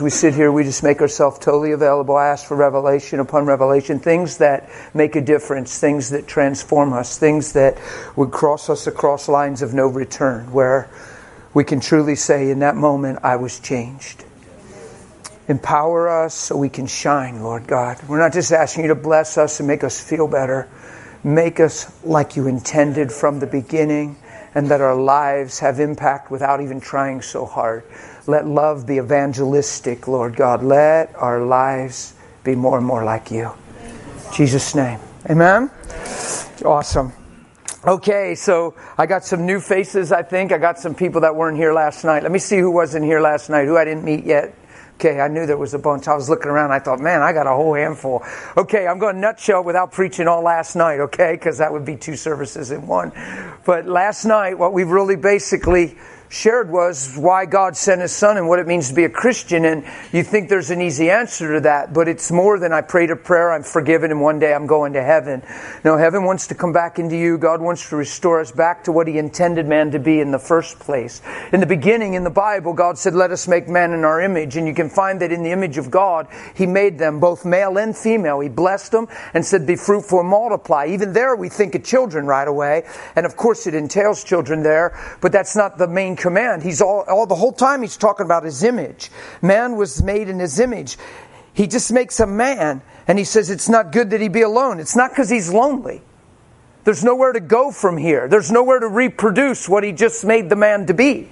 We sit here, we just make ourselves totally available. I ask for revelation upon revelation, things that make a difference, things that transform us, things that would cross us across lines of no return, where we can truly say, in that moment, I was changed. Empower us so we can shine, Lord God. We're not just asking you to bless us and make us feel better. Make us like you intended from the beginning, and that our lives have impact without even trying so hard. Let love be evangelistic, Lord God. Let our lives be more and more like you. In Jesus' name. Amen? Awesome. Okay, so I got some new faces, I think. I got some people that weren't here last night. Let me see who wasn't here last night, who I didn't meet yet. Okay, I knew there was a bunch. I was looking around. I thought, man, I got a whole handful. Okay, I'm going to nutshell without preaching all last night, okay? Because that would be 2 services in one. But last night, what we really basically shared was why God sent His Son and what it means to be a Christian. And you think there's an easy answer to that, but it's more than I prayed a prayer, I'm forgiven, and one day I'm going to heaven. No, heaven wants to come back into you. God wants to restore us back to what He intended man to be in the first place. In the beginning, in the Bible, God said, let us make man in our image. And you can find that in the image of God, He made them both male and female. He blessed them and said, be fruitful and multiply. Even there, we think of children right away. And of course, it entails children there, but that's not the main command. He's all the whole time He's talking about His image. Man was made in His image. He just makes a man, and He says it's not good that he be alone. It's not because he's lonely. There's nowhere to go from here. There's nowhere to reproduce what He just made the man to be.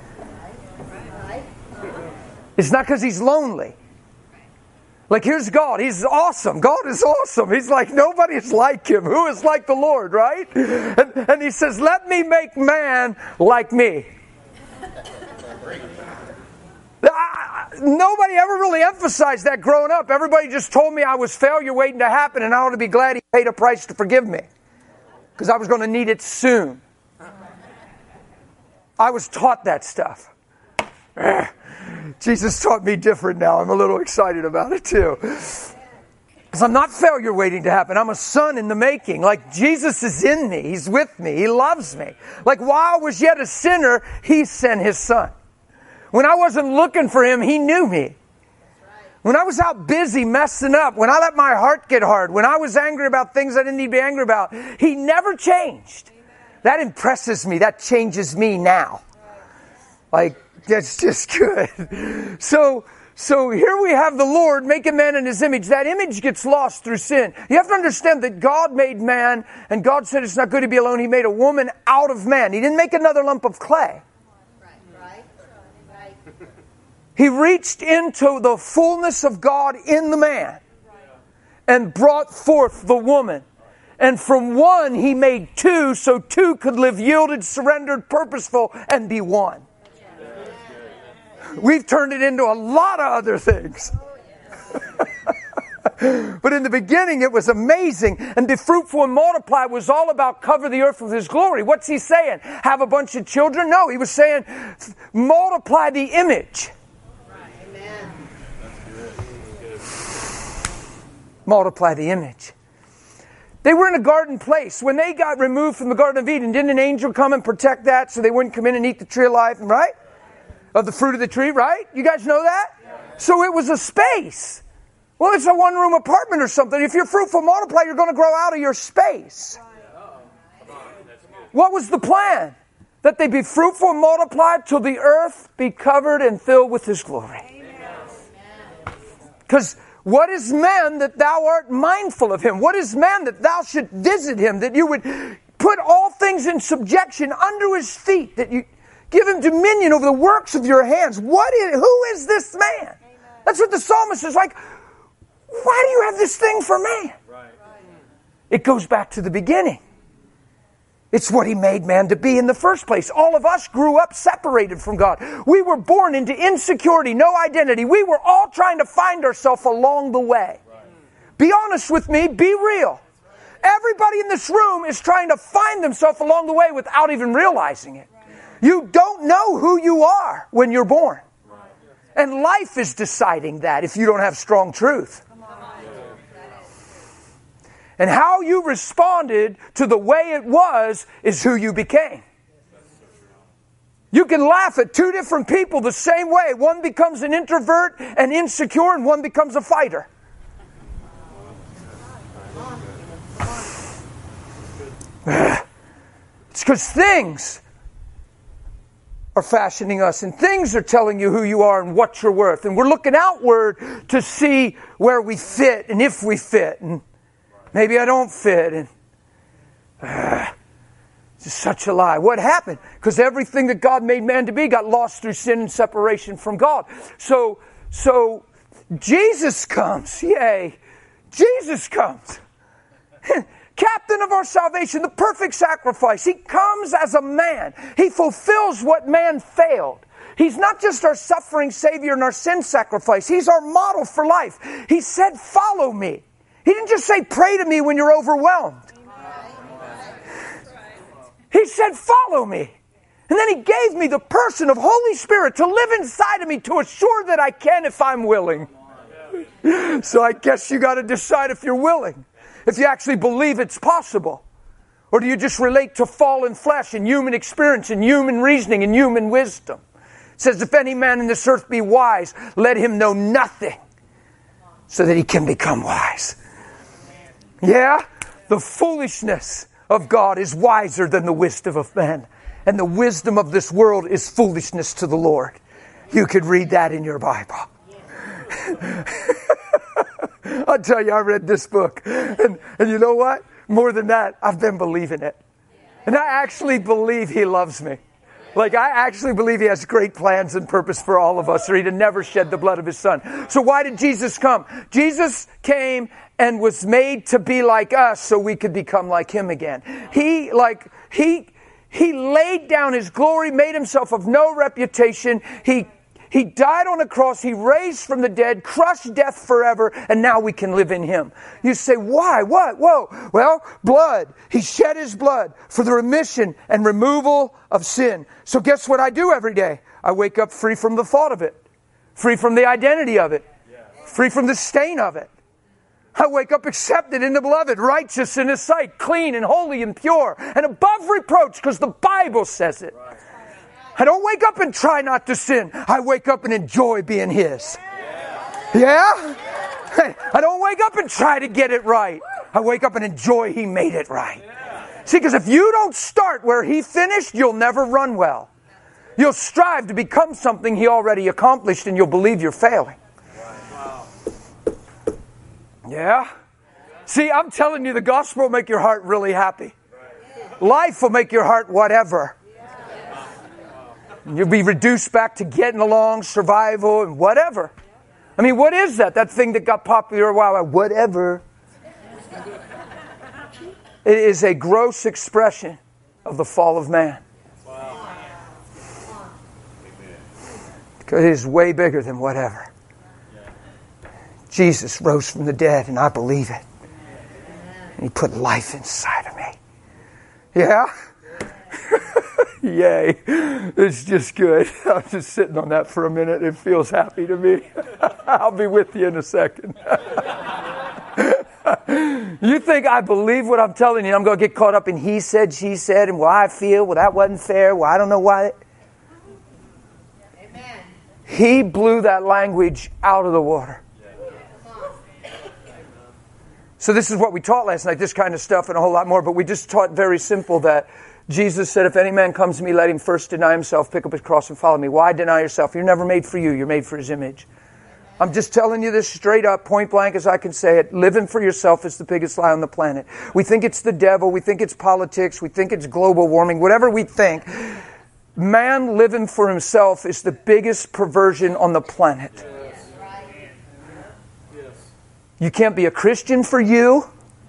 It's not because he's lonely. Like, here's God. He's awesome. God is awesome. He's like, nobody is like Him. Who is like the Lord, right? And He says, let me make man like me. Nobody ever really emphasized that growing up. Everybody just told me I was failure waiting to happen, and I ought to be glad He paid a price to forgive me, because I was going to need it soon. I was taught that stuff. Jesus taught me different now. I'm a little excited about it too. Because I'm not failure waiting to happen. I'm a son in the making. Like, Jesus is in me. He's with me. He loves me. Like, while I was yet a sinner, He sent His Son. When I wasn't looking for Him, He knew me. When I was out busy messing up, when I let my heart get hard, when I was angry about things I didn't need to be angry about, He never changed. That impresses me. That changes me now. Like, that's just good. So here we have the Lord making man in His image. That image gets lost through sin. You have to understand that God made man, and God said it's not good to be alone. He made a woman out of man. He didn't make another lump of clay. He reached into the fullness of God in the man and brought forth the woman. And from one He made two, so two could live yielded, surrendered, purposeful, and be one. We've turned it into a lot of other things. But in the beginning it was amazing. And be fruitful and multiply was all about cover the earth with His glory. What's He saying? Have a bunch of children? No, He was saying multiply the image. Multiply the image. They were in a garden place. When they got removed from the Garden of Eden, didn't an angel come and protect that so they wouldn't come in and eat the tree of life, right? Of the fruit of the tree, right? You guys know that? So it was a space. Well, it's a one-room apartment or something. If you're fruitful, multiply, you're going to grow out of your space. What was the plan? That they be fruitful and multiply till the earth be covered and filled with His glory. Because what is man that thou art mindful of him? What is man that thou should visit him? That you would put all things in subjection under His feet. That you give Him dominion over the works of your hands. Who is this man? That's what the psalmist is like. Why do you have this thing for man? It goes back to the beginning. It's what He made man to be in the first place. All of us grew up separated from God. We were born into insecurity, no identity. We were all trying to find ourselves along the way. Be honest with me. Be real. Everybody in this room is trying to find themselves along the way without even realizing it. You don't know who you are when you're born. And life is deciding that if you don't have strong truth. And how you responded to the way it was is who you became. You can laugh at two different people the same way. One becomes an introvert and insecure, and one becomes a fighter. It's because things are fashioning us, and things are telling you who you are and what you're worth. And we're looking outward to see where we fit and if we fit. And maybe I don't fit. And it's such a lie. What happened? Because everything that God made man to be got lost through sin and separation from God. So Jesus comes. Yay. Jesus comes. Captain of our salvation, the perfect sacrifice. He comes as a man. He fulfills what man failed. He's not just our suffering Savior and our sin sacrifice. He's our model for life. He said, follow me. He didn't just say, pray to me when you're overwhelmed. He said, follow me. And then He gave me the person of Holy Spirit to live inside of me to assure that I can if I'm willing. So I guess you got to decide if you're willing. If you actually believe it's possible. Or do you just relate to fallen flesh and human experience and human reasoning and human wisdom? It says, if any man in this earth be wise, let him know nothing so that he can become wise. Yeah? The foolishness of God is wiser than the wisdom of men. And the wisdom of this world is foolishness to the Lord. You could read that in your Bible. I'll tell you, I read this book. And you know what? More than that, I've been believing it. And I actually believe He loves me. Like, I actually believe He has great plans and purpose for all of us, or He'd have never shed the blood of His Son. So why did Jesus come? Jesus came and was made to be like us so we could become like Him again. He laid down His glory, made Himself of no reputation. He died on a cross, He raised from the dead, crushed death forever, and now we can live in Him. You say, why? What? Whoa. Well, blood. He shed His blood for the remission and removal of sin. So guess what I do every day? I wake up free from the thought of it, free from the identity of it, free from the stain of it. I wake up accepted in the beloved, righteous in His sight, clean and holy and pure, and above reproach, because the Bible says it. I don't wake up and try not to sin. I wake up and enjoy being His. Yeah? I don't wake up and try to get it right. I wake up and enjoy He made it right. See, because if you don't start where He finished, you'll never run well. You'll strive to become something He already accomplished, and you'll believe you're failing. Yeah? See, I'm telling you, the gospel will make your heart really happy. Life will make your heart whatever. You'll be reduced back to getting along, survival, and whatever. I mean, what is that? That thing that got popular a while ago? Whatever. It is a gross expression of the fall of man. Because it is way bigger than whatever. Jesus rose from the dead, and I believe it. And He put life inside of me. Yeah? Yay. It's just good. I'm just sitting on that for a minute. It feels happy to me. I'll be with you in a second. You think I believe what I'm telling you? I'm going to get caught up in he said, she said, and well, I feel, well, that wasn't fair. Well, I don't know why. Amen. He blew that language out of the water. So this is what we taught last night, this kind of stuff and a whole lot more. But we just taught very simple that Jesus said, if any man comes to me, let him first deny himself, pick up his cross and follow me. Why deny yourself? You're never made for you. You're made for His image. I'm just telling you this straight up, point blank as I can say it. Living for yourself is the biggest lie on the planet. We think it's the devil. We think it's politics. We think it's global warming. Whatever we think. Man living for himself is the biggest perversion on the planet. You can't be a Christian for you.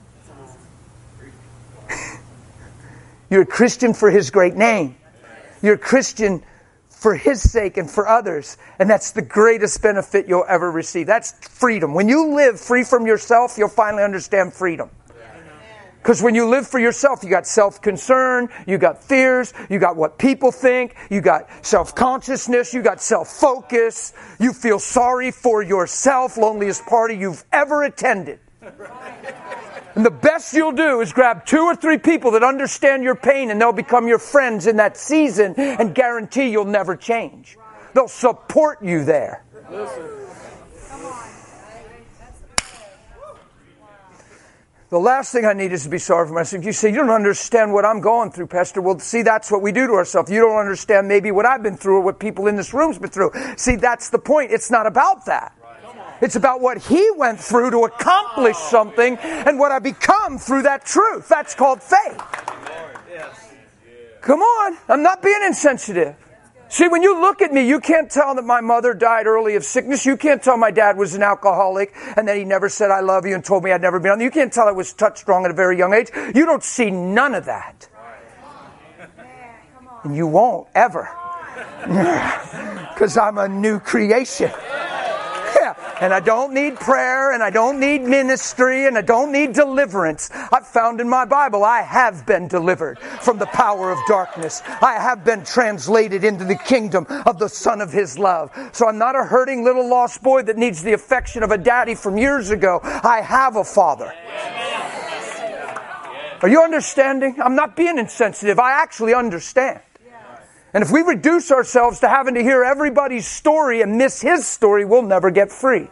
You're a Christian for His great name. You're a Christian for His sake and for others. And that's the greatest benefit you'll ever receive. That's freedom. When you live free from yourself, you'll finally understand freedom. Because when you live for yourself, you got self-concern, you got fears, you got what people think, you got self-consciousness, you got self-focus, you feel sorry for yourself, loneliest party you've ever attended. And the best you'll do is grab 2 or 3 people that understand your pain, and they'll become your friends in that season and guarantee you'll never change. They'll support you there. The last thing I need is to be sorry for myself. You say, you don't understand what I'm going through, Pastor. Well, see, that's what we do to ourselves. You don't understand maybe what I've been through or what people in this room's been through. See, that's the point. It's not about that. It's about what He went through to accomplish something and what I become through that truth. That's called faith. Come on. I'm not being insensitive. See, when you look at me, you can't tell that my mother died early of sickness. You can't tell my dad was an alcoholic and that he never said I love you and told me I'd never been on. You can't tell I was touched wrong at a very young age. You don't see none of that. And you won't ever. Because I'm a new creation. Yeah. And I don't need prayer, and I don't need ministry, and I don't need deliverance. I've found in my Bible, I have been delivered from the power of darkness. I have been translated into the kingdom of the Son of His love. So I'm not a hurting little lost boy that needs the affection of a daddy from years ago. I have a father. Are you understanding? I'm not being insensitive. I actually understand. And if we reduce ourselves to having to hear everybody's story and miss His story, we'll never get free.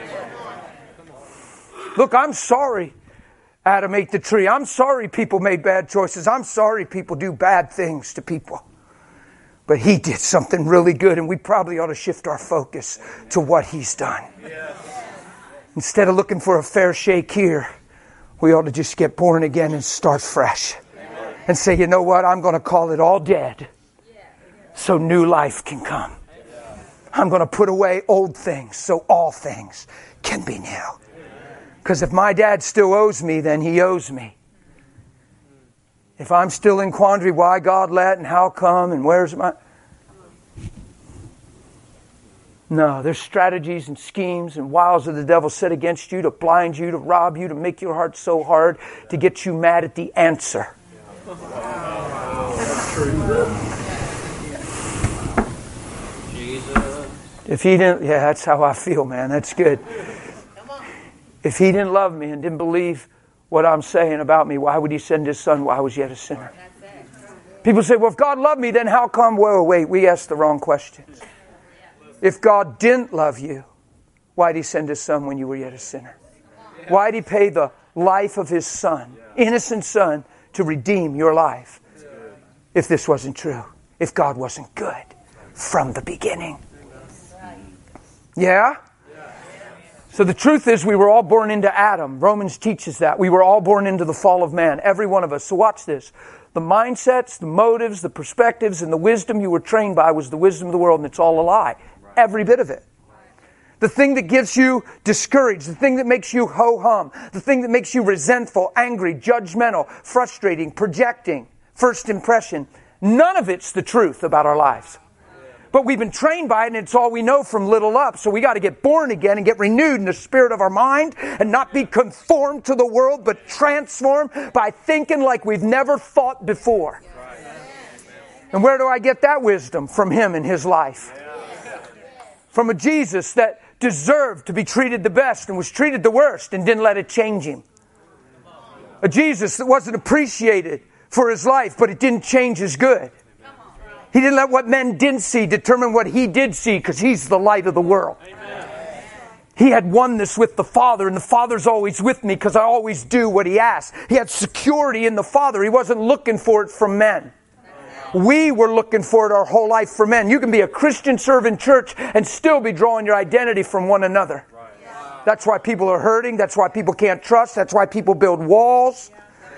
Look, I'm sorry Adam ate the tree. I'm sorry people made bad choices. I'm sorry people do bad things to people. But He did something really good, and we probably ought to shift our focus to what He's done. Instead of looking for a fair shake here, we ought to just get born again and start fresh. And say, you know what? I'm going to call it all dead, so new life can come. I'm going to put away old things so all things can be new. Because if my dad still owes me, then he owes me. If I'm still in quandary, why God let and how come and where's my... No, there's strategies and schemes and wiles of the devil set against you to blind you, to rob you, to make your heart so hard, to get you mad at the answer. That's true. If He didn't, yeah, that's how I feel, man. That's good. If He didn't love me and didn't believe what I'm saying about me, why would He send His Son while I was yet a sinner? People say, well, if God loved me, then how come? Whoa, wait, we asked the wrong questions. If God didn't love you, why did He send His Son when you were yet a sinner? Why did He pay the life of His Son, innocent Son, to redeem your life? If this wasn't true, if God wasn't good from the beginning. Yeah? So the truth is we were all born into Adam. Romans teaches that. We were all born into the fall of man. Every one of us. So watch this. The mindsets, the motives, the perspectives, and the wisdom you were trained by was the wisdom of the world, and it's all a lie. Every bit of it. The thing that gets you discouraged, the thing that makes you ho-hum, the thing that makes you resentful, angry, judgmental, frustrating, projecting, first impression, none of it's the truth about our lives. But we've been trained by it, and it's all we know from little up. So we got to get born again and get renewed in the spirit of our mind and not be conformed to the world, but transformed by thinking like we've never thought before. And where do I get that wisdom? From Him and His life. From a Jesus that deserved to be treated the best and was treated the worst and didn't let it change Him. A Jesus that wasn't appreciated for His life, but it didn't change His good. He didn't let what men didn't see determine what He did see, because He's the light of the world. Amen. He had oneness with the Father, and the Father's always with me because I always do what He asks. He had security in the Father. He wasn't looking for it from men. We were looking for it our whole life from men. You can be a Christian servant church and still be drawing your identity from one another. That's why people are hurting. That's why people can't trust. That's why people build walls.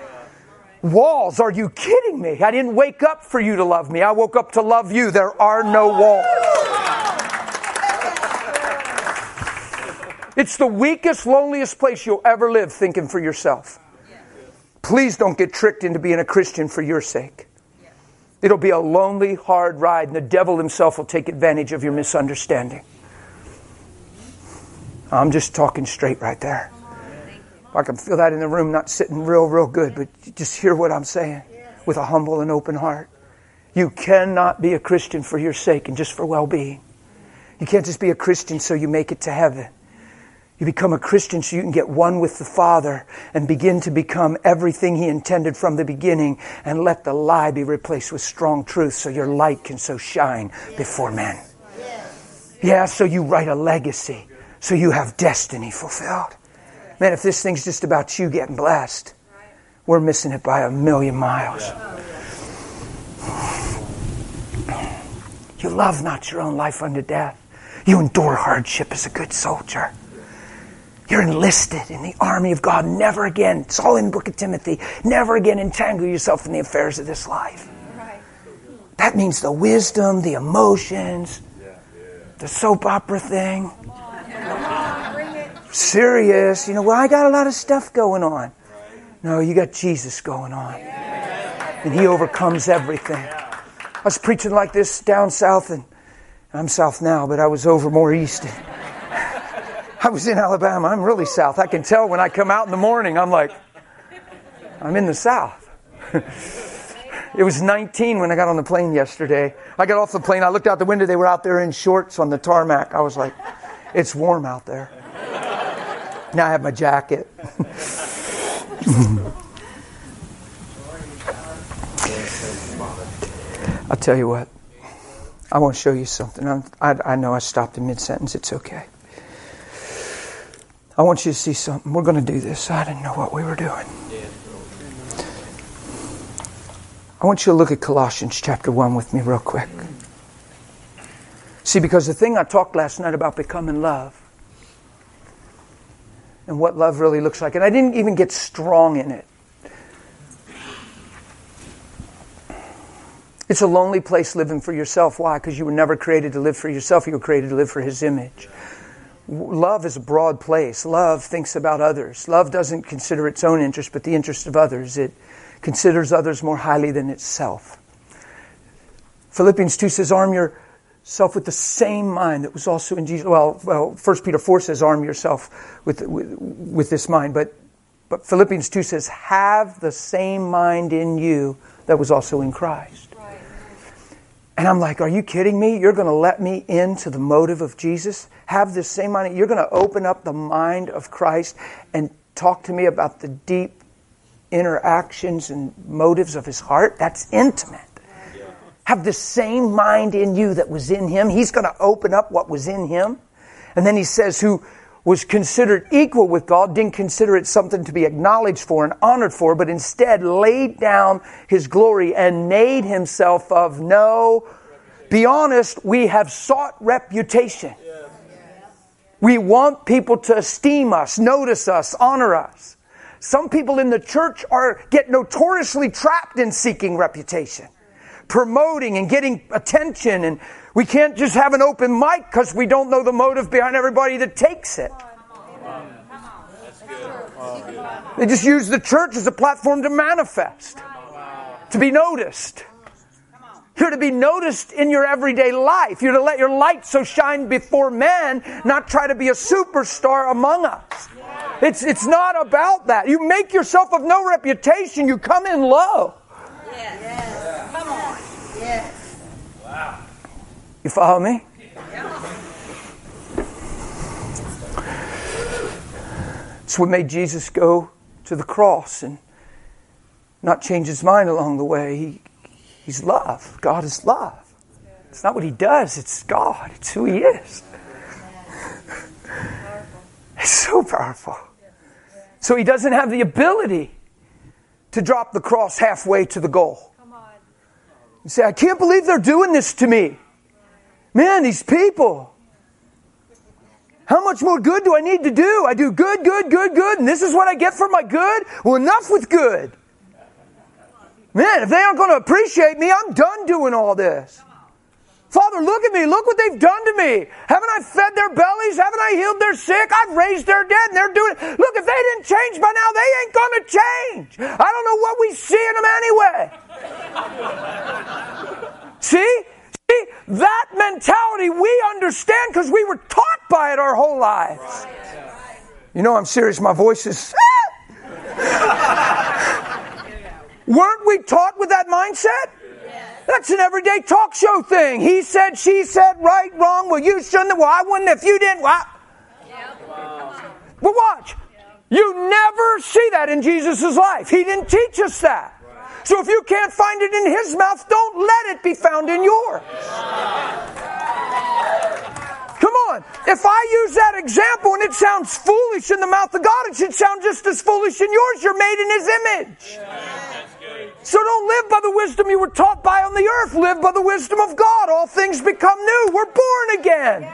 Walls? Are you kidding me? I didn't wake up for you to love me. I woke up to love you. There are no walls. It's the weakest, loneliest place you'll ever live, thinking for yourself. Please don't get tricked into being a Christian for your sake. It'll be a lonely, hard ride, and the devil himself will take advantage of your misunderstanding. I'm just talking straight right there. I can feel that in the room, not sitting real good, but just hear what I'm saying with a humble and open heart. You cannot be a Christian for your sake and just for well-being. You can't just be a Christian so you make it to heaven. You become a Christian so you can get one with the Father and begin to become everything He intended from the beginning, and let the lie be replaced with strong truth so your light can so shine before men. Yeah, so you write a legacy, so you have destiny fulfilled. Man, if this thing's just about you getting blessed, we're missing it by 1,000,000 miles. You love not your own life unto death. You endure hardship as a good soldier. You're enlisted in the army of God. Never again, it's all in the book of Timothy, never again entangle yourself in the affairs of this life. That means the wisdom, the emotions, the soap opera thing. Serious. You know, well, I got a lot of stuff going on. No, you got Jesus going on. And He overcomes everything. I was preaching like this down south, and I'm south now, but I was over more east. I was in Alabama. I'm really south. I can tell when I come out in the morning, I'm like, I'm in the south. It was 19 when I got on the plane yesterday. I got off the plane. I looked out the window. They were out there in shorts on the tarmac. I was like, it's warm out there. Now I have my jacket. I'll tell you what. I want to show you something. I know I stopped in mid-sentence. It's okay. I want you to see something. We're going to do this. I didn't know what we were doing. I want you to look at Colossians chapter 1 with me real quick. See, because the thing I talked last night about becoming love and what love really looks like, and I didn't even get strong in it. It's a lonely place living for yourself. Why? Because you were never created to live for yourself. You were created to live for His image. Love is a broad place. Love thinks about others. Love doesn't consider its own interest, but the interest of others. It considers others more highly than itself. Philippians 2 says, arm yourself with the same mind that was also in Jesus. Well, 1 Peter 4 says, arm yourself with this mind. But Philippians 2 says, have the same mind in you that was also in Christ. And I'm like, are you kidding me? You're going to let me into the motive of Jesus? Have this same mind? You're going to open up the mind of Christ and talk to me about the deep interactions and motives of His heart? That's intimate. Have the same mind in you that was in Him. He's going to open up what was in Him. And then He says, who was considered equal with God, didn't consider it something to be acknowledged for and honored for, but instead laid down His glory and made Himself of no. Be honest, we have sought reputation. We want people to esteem us, notice us, honor us. Some people in the church get notoriously trapped in seeking reputation, promoting and getting attention, and we can't just have an open mic because we don't know the motive behind everybody that takes it. They just use the church as a platform to manifest, to be noticed. You're to be noticed in your everyday life. You're to let your light so shine before men, not try to be a superstar among us. It's not about that. You make yourself of no reputation. You come in low. Yes. Come on. Yes. Wow. You follow me? It's what made Jesus go to the cross and not change His mind along the way. He's love. God is love. It's not what He does. It's God. It's who He is. It's so powerful. So He doesn't have the ability to drop the cross halfway to the goal. You say, I can't believe they're doing this to me. Man, these people. How much more good do I need to do? I do good, and this is what I get for my good? Well, enough with good. Man, if they aren't going to appreciate me, I'm done doing all this. Father, look at me. Look what they've done to me. Haven't I fed their bellies? Haven't I healed their sick? I've raised their dead, and they're doing it. Look, if they didn't change by now, they ain't going to change. I don't know what we see in them anyway. See, that mentality we understand because we were taught by it our whole lives. You know I'm serious. My voice is... Weren't we taught with that mindset? That's an everyday talk show thing. He said, she said, right, wrong. Well, you shouldn't have. Well, I wouldn't if you didn't. Well, You never see that in Jesus' life. He didn't teach us that. So if you can't find it in His mouth, don't let it be found in yours. Come on. If I use that example and it sounds foolish in the mouth of God, it should sound just as foolish in yours. You're made in His image. So don't live by the wisdom you were taught by on the earth. Live by the wisdom of God. All things become new. We're born again.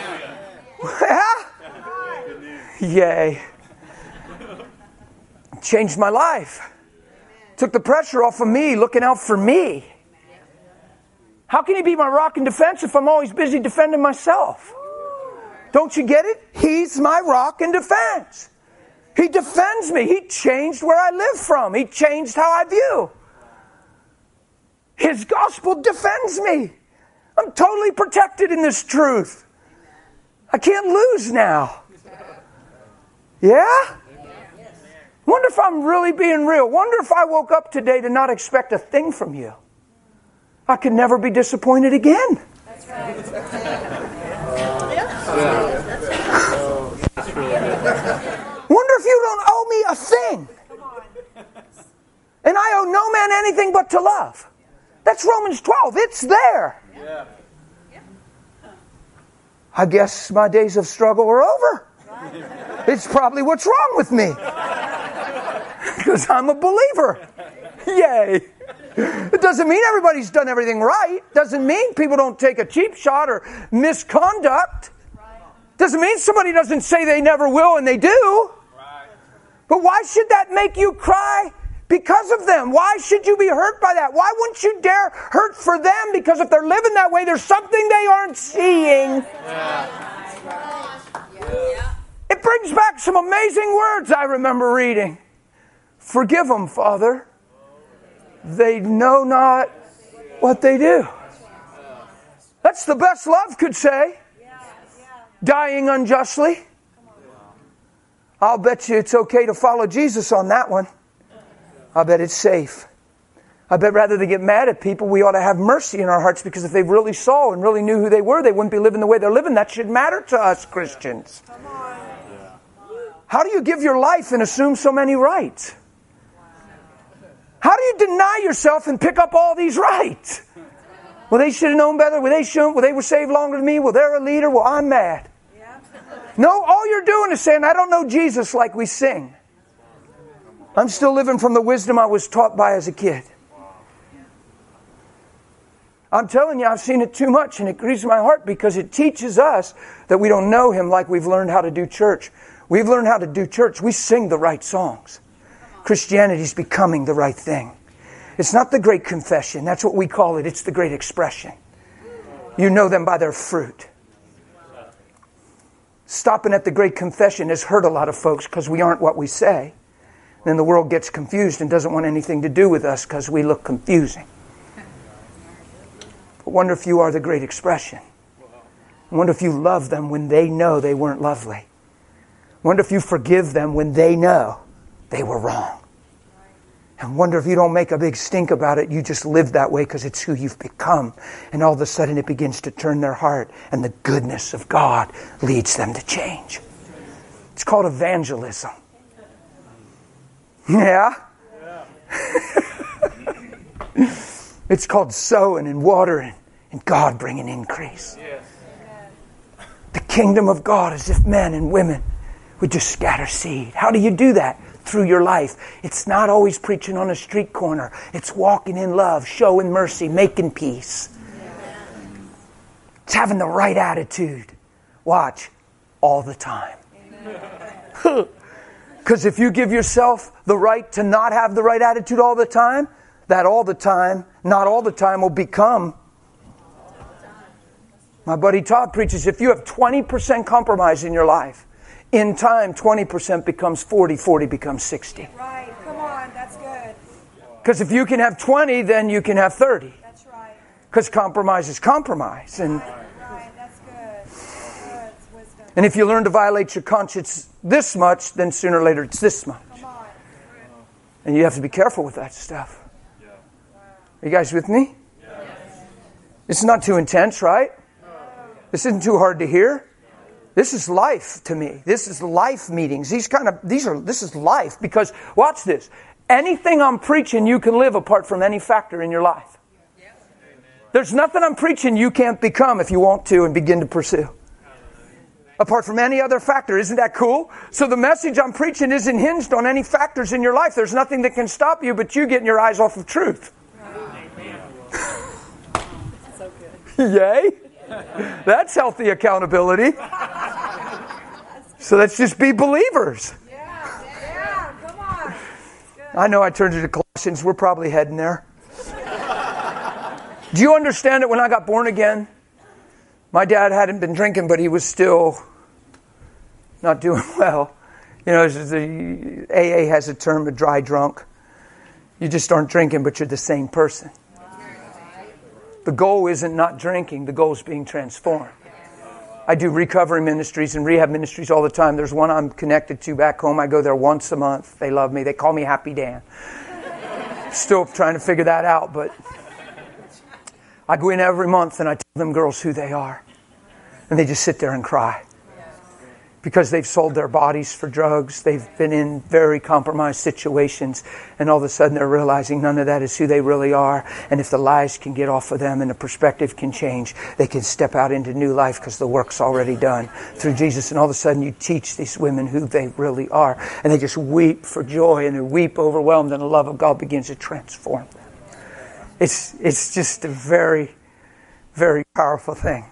Yay. Changed my life. Took the pressure off of me, looking out for me. How can He be my rock and defense if I'm always busy defending myself? Don't you get it? He's my rock and defense. He defends me. He changed where I live from. He changed how I view. His gospel defends me. I'm totally protected in this truth. I can't lose now. Yeah? Wonder if I'm really being real. Wonder if I woke up today to not expect a thing from you. I could never be disappointed again. That's right. Wonder if you don't owe me a thing. And I owe no man anything but to love. That's Romans 12. It's there. I guess my days of struggle are over. It's probably what's wrong with me. Because I'm a believer. Yay. It doesn't mean everybody's done everything right. Doesn't mean people don't take a cheap shot or misconduct. Doesn't mean somebody doesn't say they never will and they do. But why should that make you cry because of them? Why should you be hurt by that? Why wouldn't you dare hurt for them? Because if they're living that way, there's something they aren't seeing. It brings back some amazing words I remember reading. Forgive them, Father. They know not what they do. That's the best love could say. Dying unjustly. I'll bet you it's okay to follow Jesus on that one. I bet it's safe. I bet rather than get mad at people, we ought to have mercy in our hearts, because if they really saw and really knew who they were, they wouldn't be living the way they're living. That should matter to us Christians. How do you give your life and assume so many rights? How do you deny yourself and pick up all these rights? Well, they should have known better. Well, they shouldn't. Well, they were saved longer than me. Well, they're a leader. Well, I'm mad. No, all you're doing is saying, I don't know Jesus like we sing. I'm still living from the wisdom I was taught by as a kid. I'm telling you, I've seen it too much, and it grieves my heart because it teaches us that we don't know Him like we've learned how to do church. We've learned how to do church. We sing the right songs. Christianity's becoming the right thing. It's not the great confession. That's what we call it. It's the great expression. You know them by their fruit. Stopping at the great confession has hurt a lot of folks because we aren't what we say. Then the world gets confused and doesn't want anything to do with us because we look confusing. But wonder if you are the great expression. Wonder if you love them when they know they weren't lovely. Wonder if you forgive them when they know they were wrong. And wonder if you don't make a big stink about it. You just live that way because it's who you've become. And all of a sudden it begins to turn their heart. And the goodness of God leads them to change. It's called evangelism. Yeah? It's called sowing and watering and God bringing increase. The kingdom of God is if men and women would just scatter seed. How do you do that? Through your life. It's not always preaching on a street corner. It's walking in love, showing mercy, making peace. It's having the right attitude. Watch, all the time. Because if you give yourself the right to not have the right attitude all the time, that all the time, not all the time, will become. My buddy Todd preaches, if you have 20% compromise in your life, in time, 20% becomes 40, 40 becomes 60. Right, come on, that's good. Because if you can have 20, then you can have 30. That's right. Because compromise is compromise. And, Right, that's good. Good, it's wisdom. and if you learn to violate your conscience this much, then sooner or later it's this much. Come on. And you have to be careful with that stuff. Are you guys with me? It's not too intense, right? This isn't too hard to hear. This is life to me. This is life meetings. This is life, because watch this. Anything I'm preaching, you can live apart from any factor in your life. There's nothing I'm preaching you can't become if you want to and begin to pursue. Apart from any other factor. Isn't that cool? So the message I'm preaching isn't hinged on any factors in your life. There's nothing that can stop you but you getting your eyes off of truth. So good. Yay? That's healthy accountability. So let's just be believers. Yeah, come on. I know I turned you to Colossians. We're probably heading there. Do you understand that when I got born again, my dad hadn't been drinking, but he was still not doing well. You know, the AA has a term, a dry drunk. You just aren't drinking, but you're the same person. The goal isn't not drinking. The goal is being transformed. I do recovery ministries and rehab ministries all the time. There's one I'm connected to back home. I go there once a month. They love me. They call me Happy Dan. Still trying to figure that out, but I go in every month and I tell them girls who they are. And they just sit there and cry. Because they've sold their bodies for drugs. They've been in very compromised situations. And all of a sudden they're realizing none of that is who they really are. And if the lies can get off of them and the perspective can change, they can step out into new life because the work's already done through Jesus. And all of a sudden you teach these women who they really are. And they just weep for joy and they weep overwhelmed, and the love of God begins to transform them. It's just a very, very powerful thing.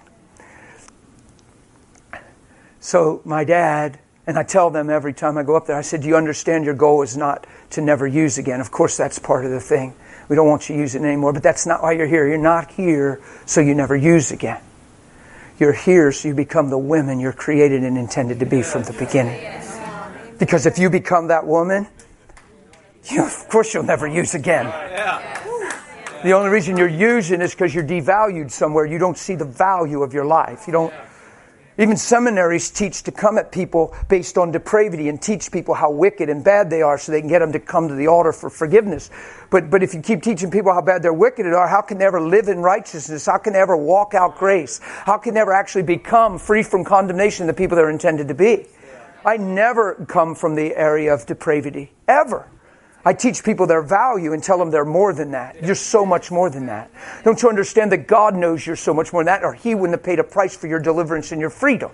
So my dad, and I tell them every time I go up there, I said, do you understand your goal is not to never use again? Of course, that's part of the thing. We don't want you using it anymore, but that's not why you're here. You're not here so you never use again. You're here so you become the women you're created and intended to be from the beginning. Because if you become that woman, of course you'll never use again. The only reason you're using is because you're devalued somewhere. You don't see the value of your life. You don't. Even seminaries teach to come at people based on depravity and teach people how wicked and bad they are so they can get them to come to the altar for forgiveness. But if you keep teaching people how bad they're wicked are, how can they ever live in righteousness? How can they ever walk out grace? How can they ever actually become free from condemnation the people they're intended to be? I never come from the area of depravity. Ever. I teach people their value and tell them they're more than that. You're so much more than that. Don't you understand that God knows you're so much more than that, or He wouldn't have paid a price for your deliverance and your freedom.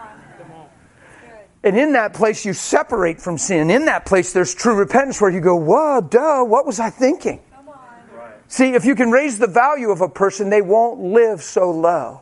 And in that place you separate from sin. In that place there's true repentance where you go, whoa, duh, what was I thinking? See, if you can raise the value of a person, they won't live so low.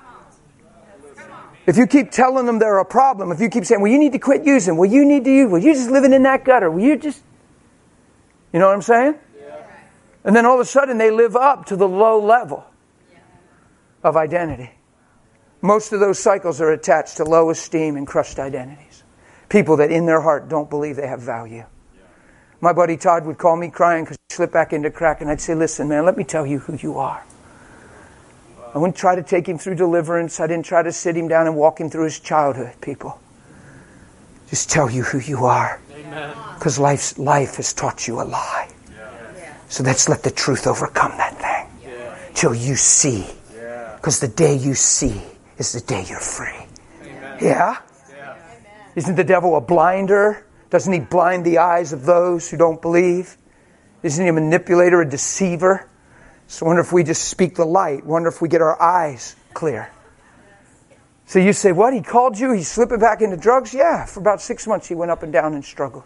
If you keep telling them they're a problem, if you keep saying, well, you need to quit using, well, you need to use, well, you're just living in that gutter, well, you just... You know what I'm saying? Yeah. And then all of a sudden they live up to the low level of identity. Most of those cycles are attached to low esteem and crushed identities. People that in their heart don't believe they have value. Yeah. My buddy Todd would call me crying because he slipped back into crack, and I'd say, listen, man, let me tell you who you are. Wow. I wouldn't try to take him through deliverance. I didn't try to sit him down and walk him through his childhood, people. Just tell you who you are. Because life has taught you a lie. So let's let the truth overcome that thing. Till you see. Because the day you see is the day you're free. Yeah? Isn't the devil a blinder? Doesn't he blind the eyes of those who don't believe? Isn't he a manipulator, a deceiver? So I wonder if we just speak the light. Wonder if we get our eyes clear. So you say, what? He called you? He's slipping back into drugs? Yeah, for about 6 months he went up and down and struggled.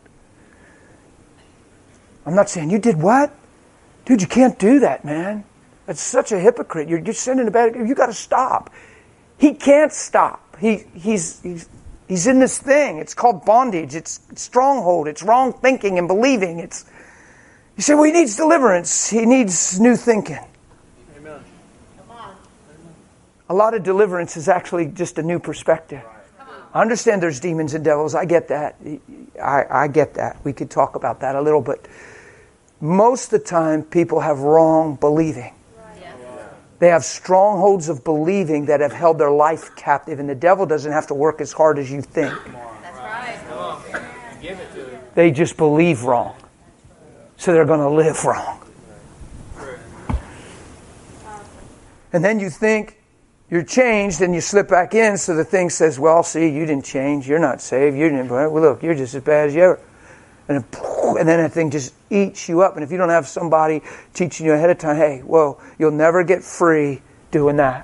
I'm not saying, you did what? Dude, you can't do that, man. That's such a hypocrite. You're just sending a bad... You got to stop. He can't stop. He's in this thing. It's called bondage. It's stronghold. It's wrong thinking and believing. You say, well, he needs deliverance. He needs new thinking. A lot of deliverance is actually just a new perspective. I understand there's demons and devils. I get that. I get that. We could talk about that a little, but most of the time people have wrong believing. They have strongholds of believing that have held their life captive, and the devil doesn't have to work as hard as you think. That's right. They just believe wrong. So they're going to live wrong. And then you think You're changed and you slip back in, so the thing says, well, see, you didn't change. You're not saved. You didn't. Well, look, you're just as bad as you ever. And then that thing just eats you up. And if you don't have somebody teaching you ahead of time, hey, whoa, you'll never get free doing that.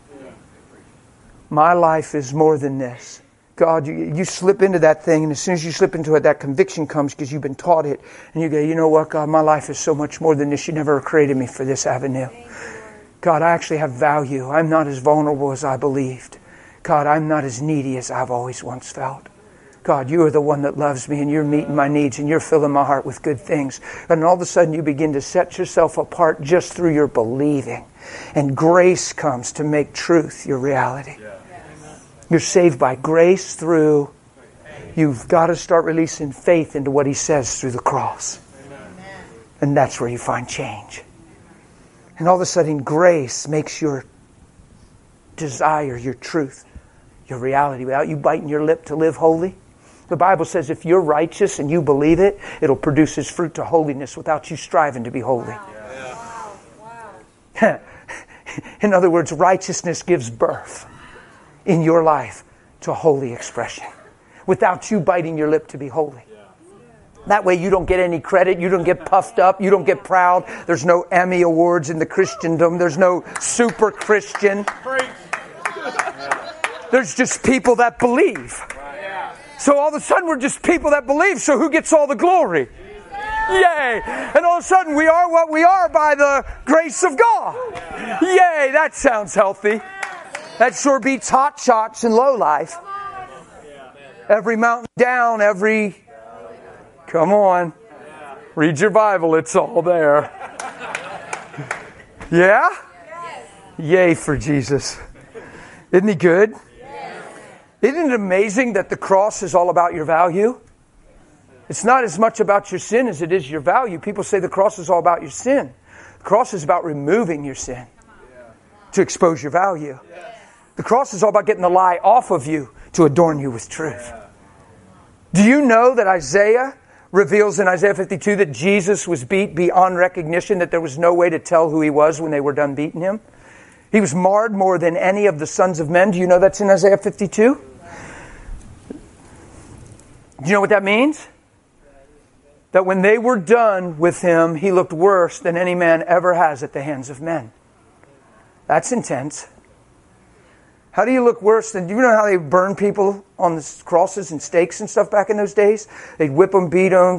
My life is more than this. God, you slip into that thing, and as soon as you slip into it, that conviction comes because you've been taught it. And you go, you know what, God, my life is so much more than this. You never created me for this avenue. God, I actually have value. I'm not as vulnerable as I believed. God, I'm not as needy as I've always once felt. God, you are the one that loves me, and you're meeting my needs, and you're filling my heart with good things. And all of a sudden you begin to set yourself apart just through your believing. And grace comes to make truth your reality. Yeah. You're saved by grace through. You've got to start releasing faith into what He says through the cross. Amen. And that's where you find change. And all of a sudden grace makes your desire, your truth, your reality. Without you biting your lip to live holy. The Bible says if you're righteous and you believe it, it'll produce His fruit to holiness without you striving to be holy. Wow. Wow. In other words, righteousness gives birth in your life to holy expression without you biting your lip to be holy. That way you don't get any credit, you don't get puffed up, you don't get proud. There's no Emmy Awards in the Christendom. There's no super Christian. There's just people that believe. So all of a sudden we're just people that believe. So who gets all the glory? Yay! And all of a sudden we are what we are by the grace of God. Yay! That sounds healthy. That sure beats hot shots and low life. Every mountain down, come on. Read your Bible, it's all there. Yeah? Yay for Jesus. Isn't He good? Isn't it amazing that the cross is all about your value? It's not as much about your sin as it is your value. People say the cross is all about your sin. The cross is about removing your sin to expose your value. The cross is all about getting the lie off of you to adorn you with truth. Do you know that Isaiah reveals in Isaiah 52 that Jesus was beat beyond recognition, that there was no way to tell who He was when they were done beating Him? He was marred more than any of the sons of men. Do you know that's in Isaiah 52? Do you know what that means? That when they were done with Him, He looked worse than any man ever has at the hands of men. That's intense. How do you look worse than... Do you know how they burn people on the crosses and stakes and stuff back in those days? They'd whip them, beat them,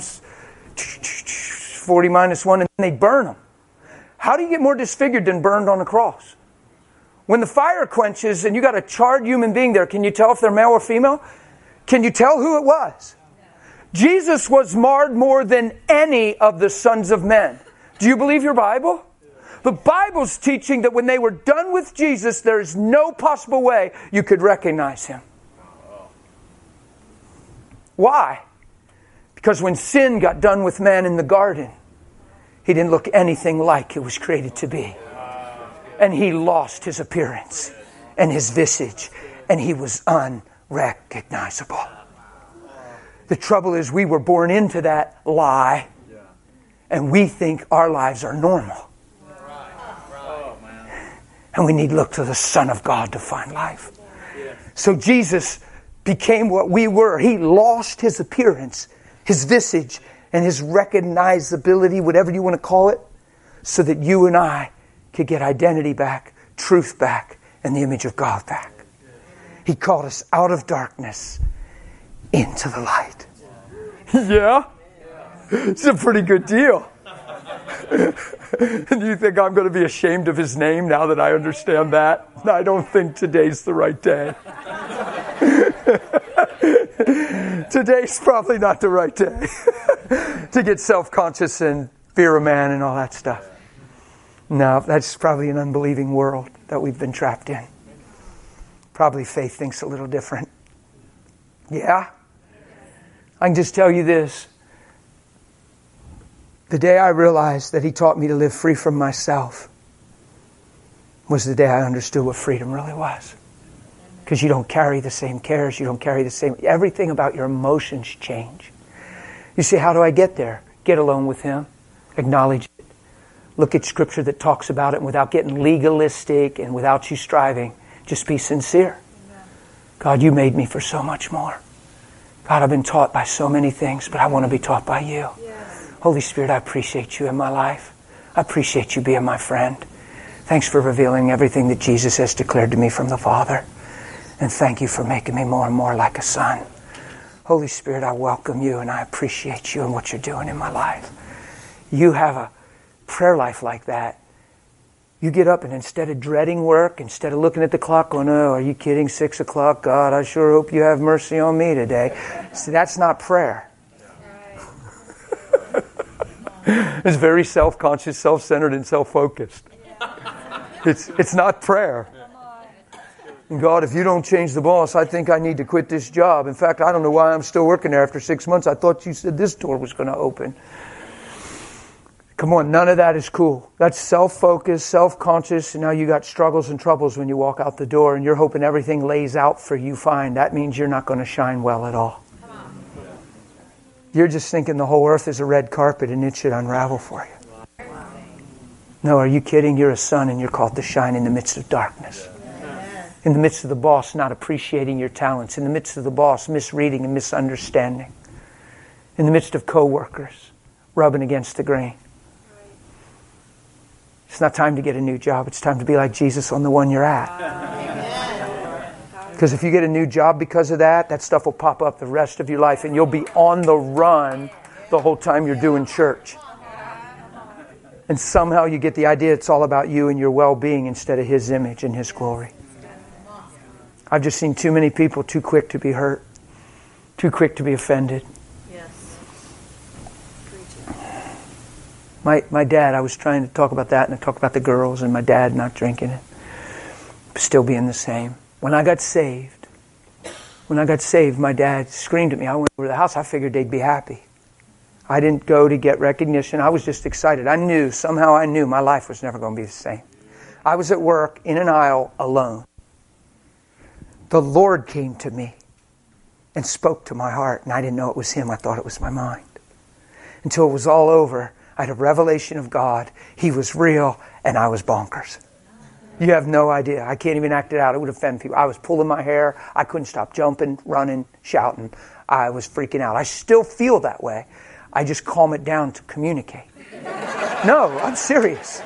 40 minus 1, and then they'd burn them. How do you get more disfigured than burned on a cross? When the fire quenches and you got a charred human being there, can you tell if they're male or female? Can you tell who it was? Jesus was marred more than any of the sons of men. Do you believe your Bible? The Bible's teaching that when they were done with Jesus, there is no possible way you could recognize Him. Why? Because when sin got done with man in the garden, he didn't look anything like it was created to be. And he lost his appearance and his visage, and he was unrecognizable. The trouble is we were born into that lie, and we think our lives are normal. And we need to look to the Son of God to find life. So Jesus became what we were. He lost His appearance, His visage, and His recognizability, whatever you want to call it, so that you and I could get identity back, truth back, and the image of God back. He called us out of darkness into the light. Yeah? It's a pretty good deal. And you think I'm going to be ashamed of His name now that I understand that? I don't think today's the right day. Today's probably not the right day to get self-conscious and fear of man and all that stuff. No, that's probably an unbelieving world that we've been trapped in. Probably faith thinks a little different. Yeah? I can just tell you this. The day I realized that He taught me to live free from myself was the day I understood what freedom really was. Because you don't carry the same cares, you don't carry the same... Everything about your emotions change. You say, how do I get there? Get alone with Him. Acknowledge it. Look at Scripture that talks about it, and without getting legalistic and without you striving, Just be sincere. God, you made me for so much more. God, I've been taught by so many things, but I want to be taught by you. Holy Spirit, I appreciate you in my life. I appreciate you being my friend. Thanks for revealing everything that Jesus has declared to me from the Father. And thank you for making me more and more like a son. Holy Spirit, I welcome you and I appreciate you and what you're doing in my life. You have a prayer life like that. You get up and instead of dreading work, instead of looking at the clock going, oh, are you kidding, 6 o'clock? God, I sure hope you have mercy on me today. See, that's not prayer. It's very self-conscious, self-centered, and self-focused. It's not prayer. And God, if you don't change the boss, I think I need to quit this job. In fact, I don't know why I'm still working there after 6 months. I thought you said this door was going to open. Come on, none of that is cool. That's self-focused, self-conscious, and now you got struggles and troubles when you walk out the door and you're hoping everything lays out for you fine. That means you're not going to shine well at all. You're just thinking the whole earth is a red carpet and it should unravel for you. No, are you kidding? You're a son and you're called to shine in the midst of darkness. In the midst of the boss not appreciating your talents. In the midst of the boss misreading and misunderstanding. In the midst of co-workers rubbing against the grain. It's not time to get a new job. It's time to be like Jesus on the one you're at. Because if you get a new job because of that, that stuff will pop up the rest of your life and you'll be on the run the whole time you're doing church. And somehow you get the idea it's all about you and your well-being instead of His image and His glory. I've just seen too many people too quick to be hurt, too quick to be offended. My dad, I was trying to talk about that, and I talked about the girls and my dad not drinking it, still being the same. When I got saved, my dad screamed at me. I went over to the house. I figured they'd be happy. I didn't go to get recognition. I was just excited. Somehow I knew my life was never going to be the same. I was at work in an aisle alone. The Lord came to me and spoke to my heart, and I didn't know it was Him. I thought it was my mind. Until it was all over, I had a revelation of God. He was real, and I was bonkers. You have no idea. I can't even act it out. It would offend people. I was pulling my hair. I couldn't stop jumping, running, shouting. I was freaking out. I still feel that way. I just calm it down to communicate. No, I'm serious.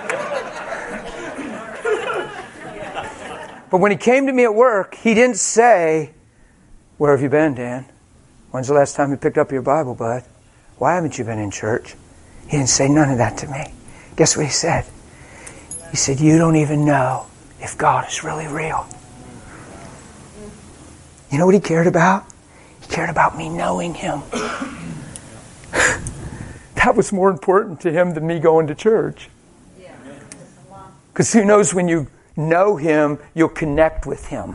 But when He came to me at work, He didn't say, where have you been, Dan? When's the last time you picked up your Bible, bud? Why haven't you been in church? He didn't say none of that to me. Guess what He said? He said, you don't even know if God is really real. You know what He cared about? He cared about me knowing Him. That was more important to Him than me going to church. Because who knows, when you know Him, you'll connect with Him.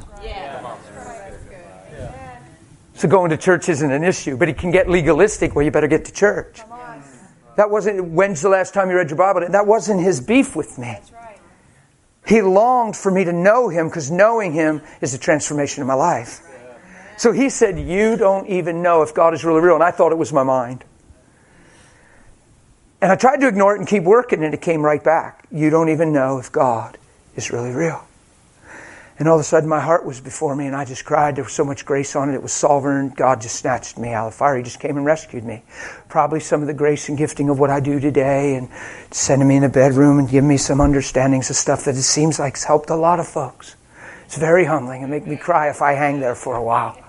So going to church isn't an issue, but it can get legalistic. Well, you better get to church. That wasn't, when's the last time you read your Bible? That wasn't His beef with me. He longed for me to know Him, because knowing Him is a transformation of my life. So He said, you don't even know if God is really real. And I thought it was my mind. And I tried to ignore it and keep working, and it came right back. You don't even know if God is really real. And all of a sudden my heart was before me and I just cried. There was so much grace on it. It was sovereign. God just snatched me out of the fire. He just came and rescued me. Probably some of the grace and gifting of what I do today, and sending me in a bedroom and giving me some understandings of stuff that it seems like has helped a lot of folks. It's very humbling and make me cry if I hang there for a while.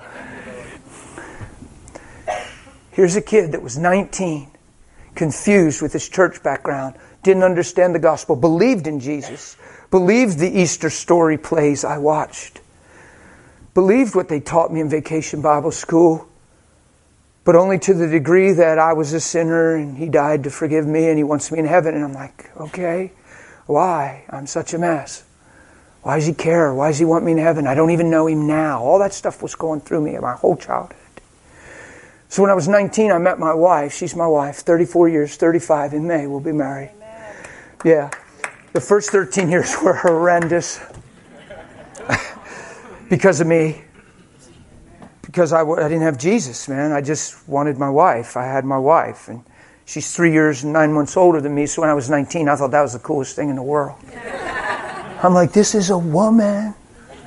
Here's a kid that was 19, confused with his church background, didn't understand the gospel, believed in Jesus, believed the Easter story plays I watched, believed what they taught me in Vacation Bible School, but only to the degree that I was a sinner and He died to forgive me and He wants me in heaven. And I'm like, okay, why? I'm such a mess. Why does He care? Why does He want me in heaven? I don't even know Him now. All that stuff was going through me my whole childhood. So when I was 19, I met my wife. She's my wife, 34 years, 35 in May. We'll be married. Amen. Yeah. The first 13 years were horrendous because of me. Because I didn't have Jesus, man. I just wanted my wife. I had my wife. And she's 3 years and 9 months older than me. So when I was 19, I thought that was the coolest thing in the world. I'm like, this is a woman.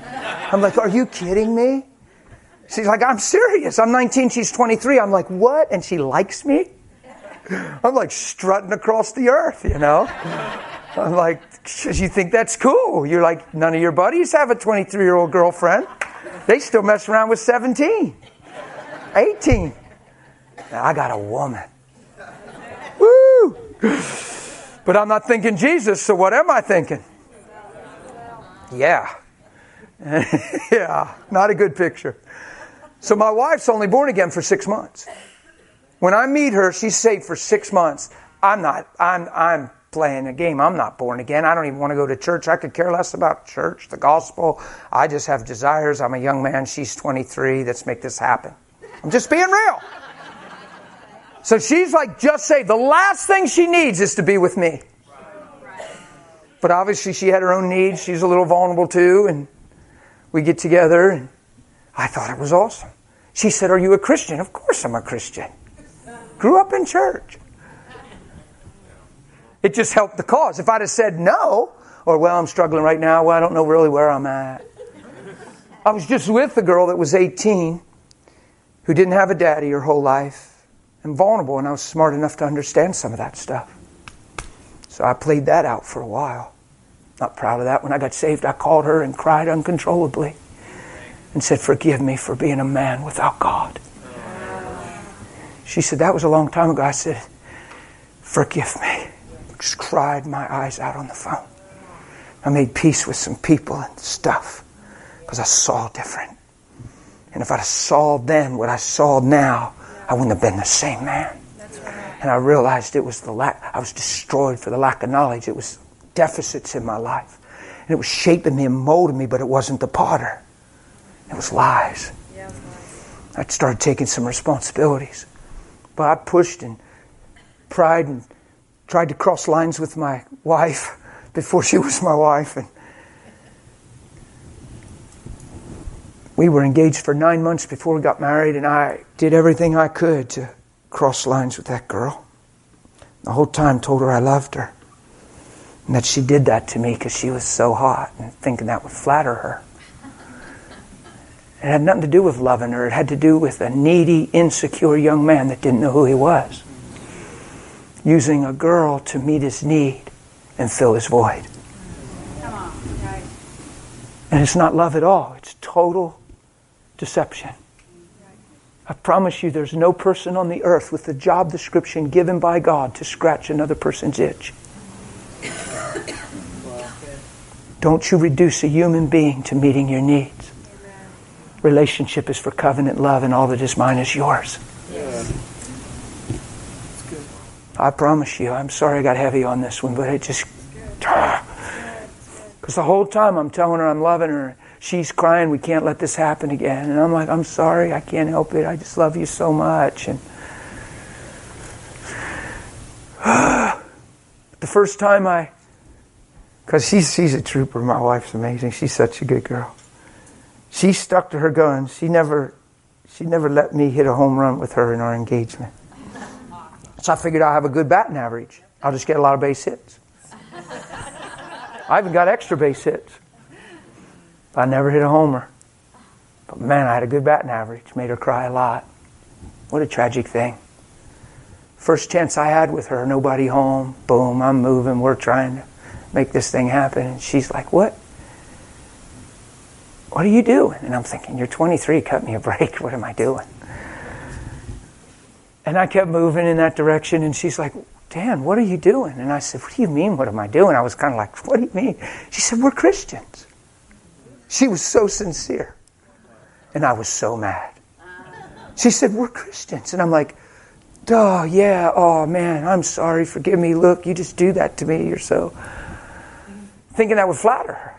I'm like, are you kidding me? She's like, I'm serious. I'm 19, she's 23. I'm like, what? And she likes me? I'm like strutting across the earth, you know? I'm like, you think that's cool? You're like, none of your buddies have a 23-year-old girlfriend. They still mess around with 17, 18. Now, I got a woman. Woo! But I'm not thinking Jesus, so what am I thinking? Yeah. Yeah, not a good picture. So my wife's only born again for 6 months. When I meet her, she's saved for 6 months. I'm playing a game. I'm not born again. I don't even want to go to church. I could care less about church, the gospel. I just have desires. I'm a young man. She's 23. Let's make this happen. I'm just being real. So she's like just saved. The last thing she needs is to be with me. But obviously she had her own needs. She's a little vulnerable too. And we get together and I thought it was awesome. She said, are you a Christian? Of course I'm a Christian. Grew up in church. It just helped the cause. If I'd have said no, or well, I'm struggling right now, well, I don't know really where I'm at. I was just with a girl that was 18 who didn't have a daddy her whole life and vulnerable, and I was smart enough to understand some of that stuff. So I played that out for a while. Not proud of that. When I got saved, I called her and cried uncontrollably and said, forgive me for being a man without God. She said, that was a long time ago. I said, forgive me. Just cried my eyes out on the phone. I made peace with some people and stuff because I saw different. And if I saw then what I saw now, I wouldn't have been the same man. And I realized it was the lack. I was destroyed for the lack of knowledge. It was deficits in my life. And it was shaping me and molding me, but it wasn't the potter. It was lies. I started taking some responsibilities. But I pushed and pried and tried to cross lines with my wife before she was my wife. And we were engaged for 9 months before we got married, and I did everything I could to cross lines with that girl. The whole time told her I loved her. And that she did that to me because she was so hot and thinking that would flatter her. It had nothing to do with loving her. It had to do with a needy, insecure young man that didn't know who he was. Using a girl to meet his need and fill his void. Come on. Right. And it's not love at all. It's total deception. I promise you there's no person on the earth with the job description given by God to scratch another person's itch. Don't you reduce a human being to meeting your needs. Relationship is for covenant love, and all that is mine is yours. Yes. I promise you, I'm sorry I got heavy on this one, but it just... Because the whole time I'm telling her I'm loving her. She's crying, we can't let this happen again. And I'm like, I'm sorry, I can't help it. I just love you so much. And the first time because she's a trooper, my wife's amazing. She's such a good girl. She stuck to her guns. She never let me hit a home run with her in our engagement. So I figured I'll have a good batting average. I'll just get a lot of base hits. I even got extra base hits. I never hit a homer. But man, I had a good batting average. Made her cry a lot. What a tragic thing. First chance I had with her, nobody home. Boom, I'm moving. We're trying to make this thing happen. And she's like, what? What are you doing? And I'm thinking, you're 23, cut me a break. What am I doing? And I kept moving in that direction. And she's like, Dan, what are you doing? And I said, what do you mean, what am I doing? I was kind of like, what do you mean? She said, we're Christians. She was so sincere. And I was so mad. She said, we're Christians. And I'm like, duh, yeah, oh man, I'm sorry, forgive me. Look, you just do that to me. You're so... Thinking that would flatter her.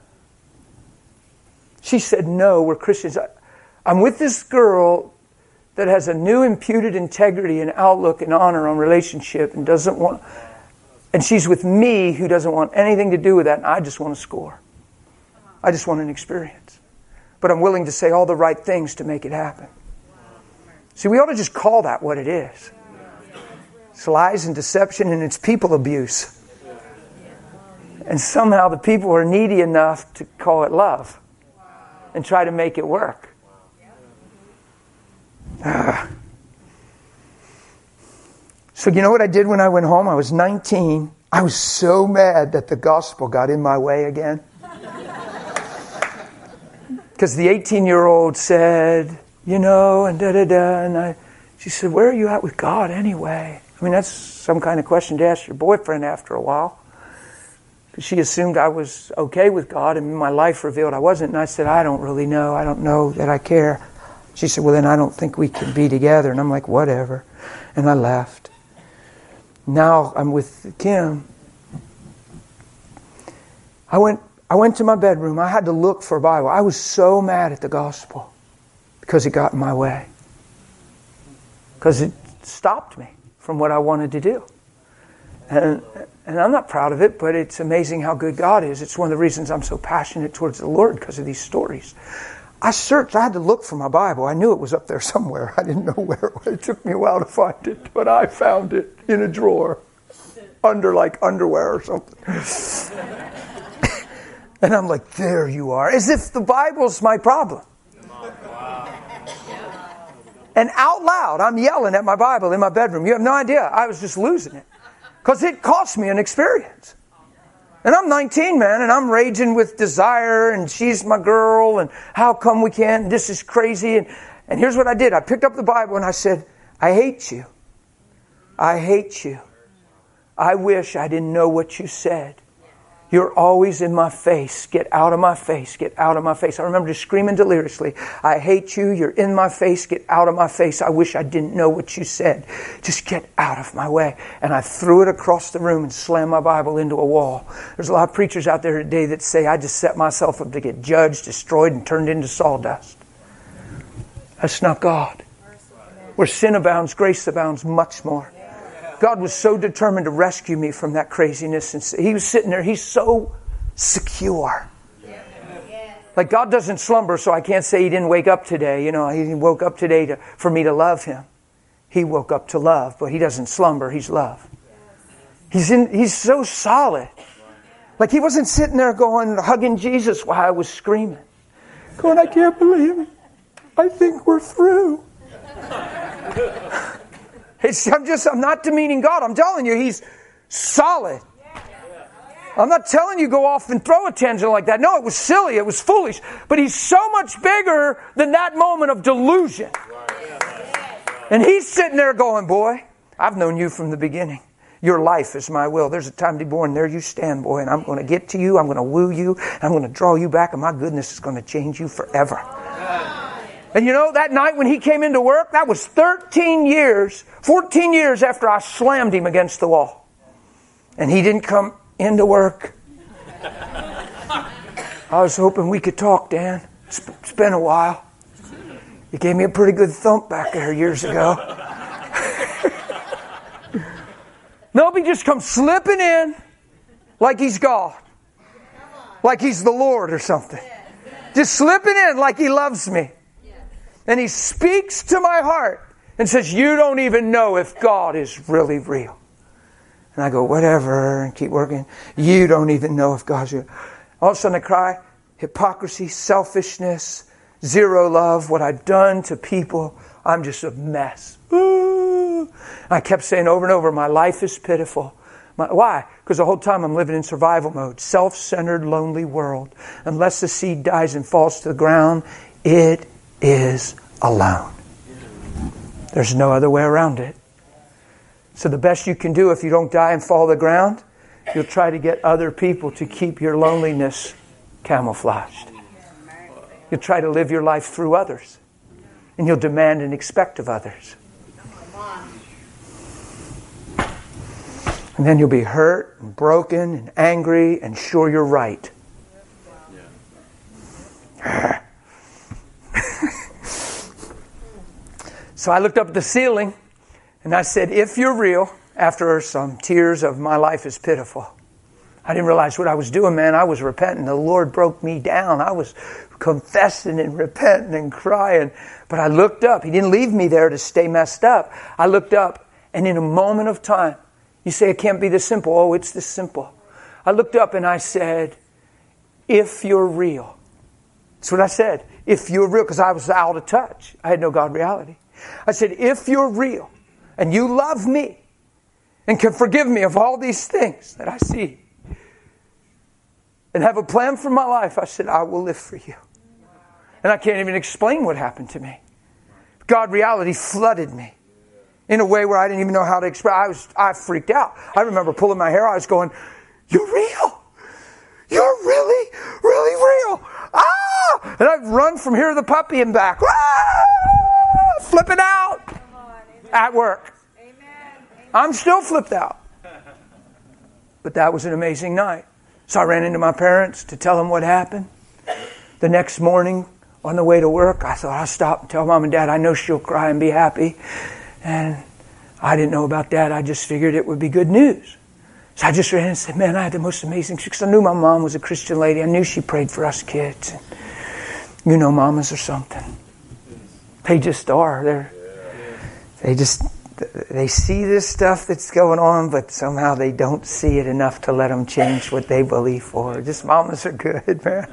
She said, no, we're Christians. I'm with this girl that has a new imputed integrity and outlook and honor on relationship and doesn't want... And she's with me who doesn't want anything to do with that, and I just want to score. I just want an experience. But I'm willing to say all the right things to make it happen. See, we ought to just call that what it is. It's lies and deception, and it's people abuse. And somehow the people are needy enough to call it love. and try to make it work. So you know what I did when I went home? I was 19. I was so mad that the gospel got in my way again. Because the 18-year-old said, and da-da-da, and she said, where are you at with God anyway? I mean, that's some kind of question to ask your boyfriend after a while. Because she assumed I was okay with God, and my life revealed I wasn't. And I said, I don't really know. I don't know that I care. She said, well, then I don't think we can be together. And I'm like, whatever. And I left. Now I'm with Kim. I went to my bedroom. I had to look for a Bible. I was so mad at the gospel because it got in my way. Because it stopped me from what I wanted to do. And I'm not proud of it, but it's amazing how good God is. It's one of the reasons I'm so passionate towards the Lord, because of these stories. I searched. I had to look for my Bible. I knew it was up there somewhere. I didn't know where it was. It took me a while to find it, but I found it in a drawer under like underwear or something. And I'm like, there you are. As if the Bible's my problem. And out loud, I'm yelling at my Bible in my bedroom. You have no idea. I was just losing it. Because it cost me an experience. And I'm 19, man, and I'm raging with desire, and she's my girl, and how come we can't, and this is crazy. And here's what I did. I picked up the Bible and I said, I hate you. I hate you. I wish I didn't know what you said. You're always in my face. Get out of my face. Get out of my face. I remember just screaming deliriously, I hate you. You're in my face. Get out of my face. I wish I didn't know what you said. Just get out of my way. And I threw it across the room and slammed my Bible into a wall. There's a lot of preachers out there today that say, I just set myself up to get judged, destroyed, and turned into sawdust. That's not God. Where sin abounds, grace abounds much more. God was so determined to rescue me from that craziness. And He was sitting there. He's so secure. Like God doesn't slumber, so I can't say He didn't wake up today. He woke up today for me to love Him. He woke up to love, but He doesn't slumber. He's love. He's so solid. Like He wasn't sitting there hugging Jesus while I was screaming. Going, I can't believe it. I think we're through. I'm not demeaning God. I'm telling you, He's solid. I'm not telling you go off and throw a tangent like that. No, it was silly. It was foolish. But He's so much bigger than that moment of delusion. And He's sitting there going, boy, I've known you from the beginning. Your life is my will. There's a time to be born. There you stand, boy. And I'm going to get to you. I'm going to woo you. I'm going to draw you back. And my goodness is going to change you forever. And that night when He came into work, that was 14 years after I slammed him against the wall. And he didn't come into work. I was hoping we could talk, Dan. It's been a while. You gave me a pretty good thump back there years ago. Nope, he just comes slipping in like he's God. Like he's the Lord or something. Just slipping in like he loves me. And he speaks to my heart and says, you don't even know if God is really real. And I go, whatever, and keep working. You don't even know if God's real. All of a sudden I cry, hypocrisy, selfishness, zero love, what I've done to people. I'm just a mess. Ooh. I kept saying over and over, my life is pitiful. Why? Because the whole time I'm living in survival mode. Self-centered, lonely world. Unless the seed dies and falls to the ground, it is alone. There's no other way around it. So the best you can do if you don't die and fall to the ground, you'll try to get other people to keep your loneliness camouflaged. You'll try to live your life through others. And you'll demand and expect of others. And then you'll be hurt and broken and angry and sure you're right. So I looked up at the ceiling and I said, if you're real, after some tears of my life is pitiful. I didn't realize what I was doing, man. I was repenting. The Lord broke me down. I was confessing and repenting and crying. But I looked up. He didn't leave me there to stay messed up. I looked up and in a moment of time, you say it can't be this simple. Oh, it's this simple. I looked up and I said, if you're real, That's what I said. If you're real, because I was out of touch. I had no God reality. I said, if you're real and you love me and can forgive me of all these things that I see and have a plan for my life, I said, I will live for you. And I can't even explain what happened to me. God reality flooded me in a way where I didn't even know how to express. I freaked out. I remember pulling my hair out. I was going, you're real. You're really, really real. Ah! And I'd run from here to the puppy and back. Ah! Flipping out. At work. I'm still flipped out. But that was an amazing night. So I ran into my parents to tell them what happened. The next morning, on the way to work, I thought I'll stop and tell Mom and Dad. I know she'll cry and be happy. And I didn't know about that. I just figured it would be good news. So I just ran and said, man, I had the most amazing... Because I knew my mom was a Christian lady. I knew she prayed for us kids. And, you know, mamas are something. They just are. They see this stuff that's going on, but somehow they don't see it enough to let them change what they believe for. Just mamas are good, man.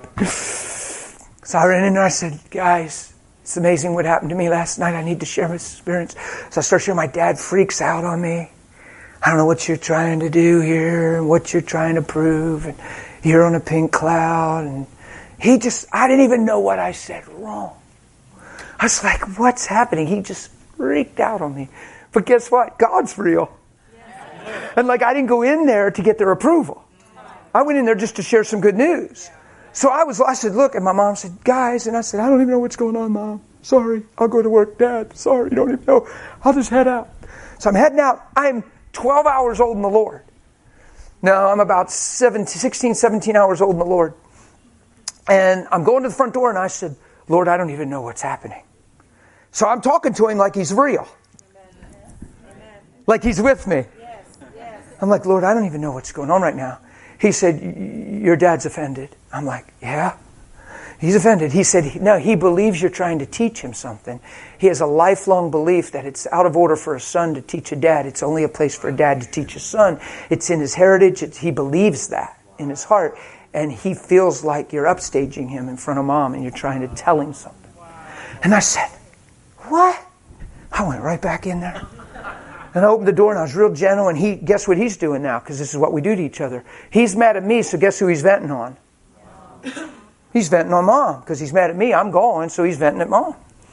So I ran in there, I said, guys, it's amazing what happened to me last night. I need to share my experience. So I start sharing. My dad freaks out on me. I don't know what you're trying to do here and what you're trying to prove. And you're on a pink cloud. And I didn't even know what I said wrong. I was like, what's happening? He just freaked out on me. But guess what? God's real. And I didn't go in there to get their approval. I went in there just to share some good news. So I said, look, and my mom said, guys, and I said, I don't even know what's going on, Mom. Sorry, I'll go to work. Dad, sorry, you don't even know. I'll just head out. So I'm heading out. I'm 12 hours old in the Lord. No, I'm about 16, 17 hours old in the Lord. And I'm going to the front door, and I said, Lord, I don't even know what's happening. So I'm talking to him like he's real. Amen. Like he's with me. Yes. Yes. I'm like, Lord, I don't even know what's going on right now. He said, your dad's offended. I'm like, yeah. He's offended. He said, no, he believes you're trying to teach him something. He has a lifelong belief that it's out of order for a son to teach a dad. It's only a place for a dad to teach a son. It's in his heritage. He believes that in his heart. And he feels like you're upstaging him in front of Mom and you're trying to tell him something. And I said, what? I went right back in there. And I opened the door and I was real gentle. And guess what he's doing now? Because this is what we do to each other. He's mad at me, so guess who he's venting on? He's venting on Mom. Because he's mad at me, I'm going, so he's venting at Mom.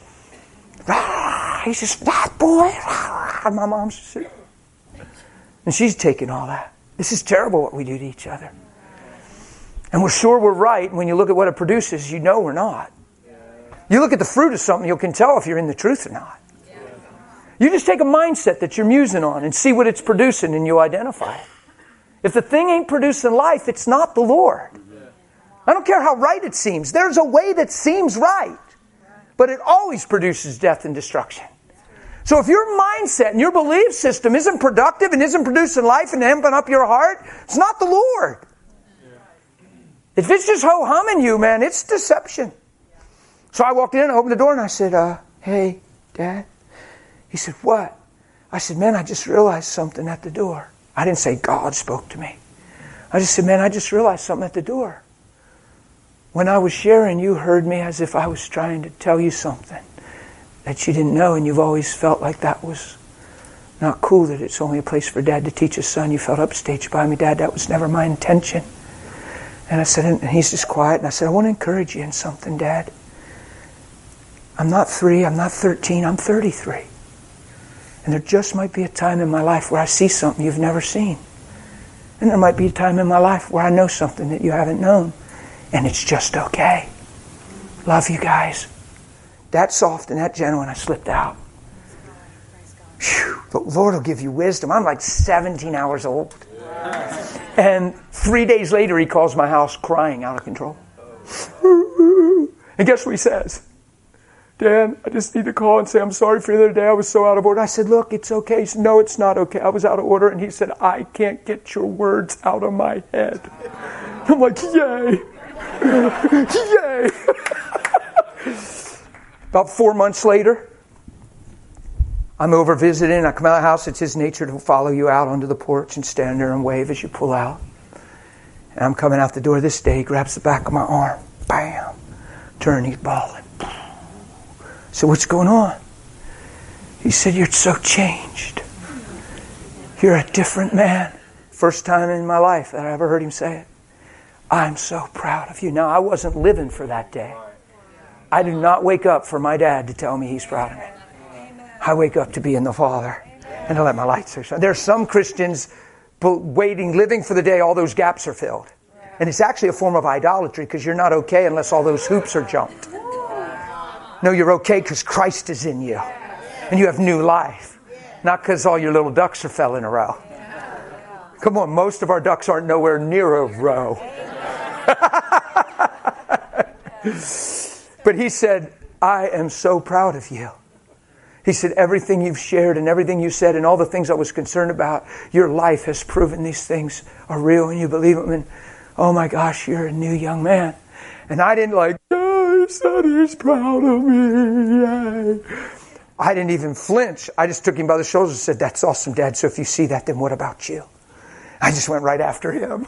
He's just, that boy. And my mom's just sitting. And she's taking all that. This is terrible what we do to each other. And we're sure we're right. And when you look at what it produces, you know we're not. You look at the fruit of something, you can tell if you're in the truth or not. You just take a mindset that you're musing on and see what it's producing and you identify it. If the thing ain't producing life, it's not the Lord. I don't care how right it seems. There's a way that seems right. But it always produces death and destruction. So if your mindset and your belief system isn't productive and isn't producing life and amping up your heart, it's not the Lord. If it's just ho-humming you, man, it's deception. So I walked in, I opened the door, and I said, hey, Dad. He said, what? I said, man, I just realized something at the door. I didn't say God spoke to me. I just said, man, I just realized something at the door. When I was sharing, you heard me as if I was trying to tell you something that you didn't know, and you've always felt like that was not cool, that it's only a place for Dad to teach his son. You felt upstaged by me, Dad. That was never my intention. And I said, and he's just quiet, and I said, I want to encourage you in something, Dad. I'm not 3, I'm not 13, I'm 33. And there just might be a time in my life where I see something you've never seen. And there might be a time in my life where I know something that you haven't known. And it's just okay. Love you guys. That soft and that gentle, and I slipped out. Whew, the Lord will give you wisdom. I'm like 17 hours old. And 3 days later, he calls my house crying out of control. And guess what he says? Dan, I just need to call and say I'm sorry for the other day. I was so out of order. I said, look, it's okay. He said, no, it's not okay. I was out of order. And he said, I can't get your words out of my head. I'm like, yay. Yay. About 4 months later, I'm over visiting. I come out of the house. It's his nature to follow you out onto the porch and stand there and wave as you pull out. And I'm coming out the door this day. He grabs the back of my arm. Bam. Turn, he's bawling. So what's going on? He said, you're so changed. You're a different man. First time in my life that I ever heard him say it. I'm so proud of you. Now, I wasn't living for that day. I do not wake up for my dad to tell me he's proud of me. I wake up to be in the Father and to let my light so shine. There are some Christians living for the day all those gaps are filled. And it's actually a form of idolatry because you're not okay unless all those hoops are jumped. No, you're okay because Christ is in you. And you have new life. Not because all your little ducks are fell in a row. Come on, most of our ducks aren't nowhere near a row. But he said, I am so proud of you. He said, everything you've shared and everything you said and all the things I was concerned about, your life has proven these things are real and you believe them. And oh my gosh, you're a new young man. And I didn't he said he's proud of me. Yay. I didn't even flinch. I just took him by the shoulders and said, that's awesome, Dad. So if you see that, then what about you? I just went right after him.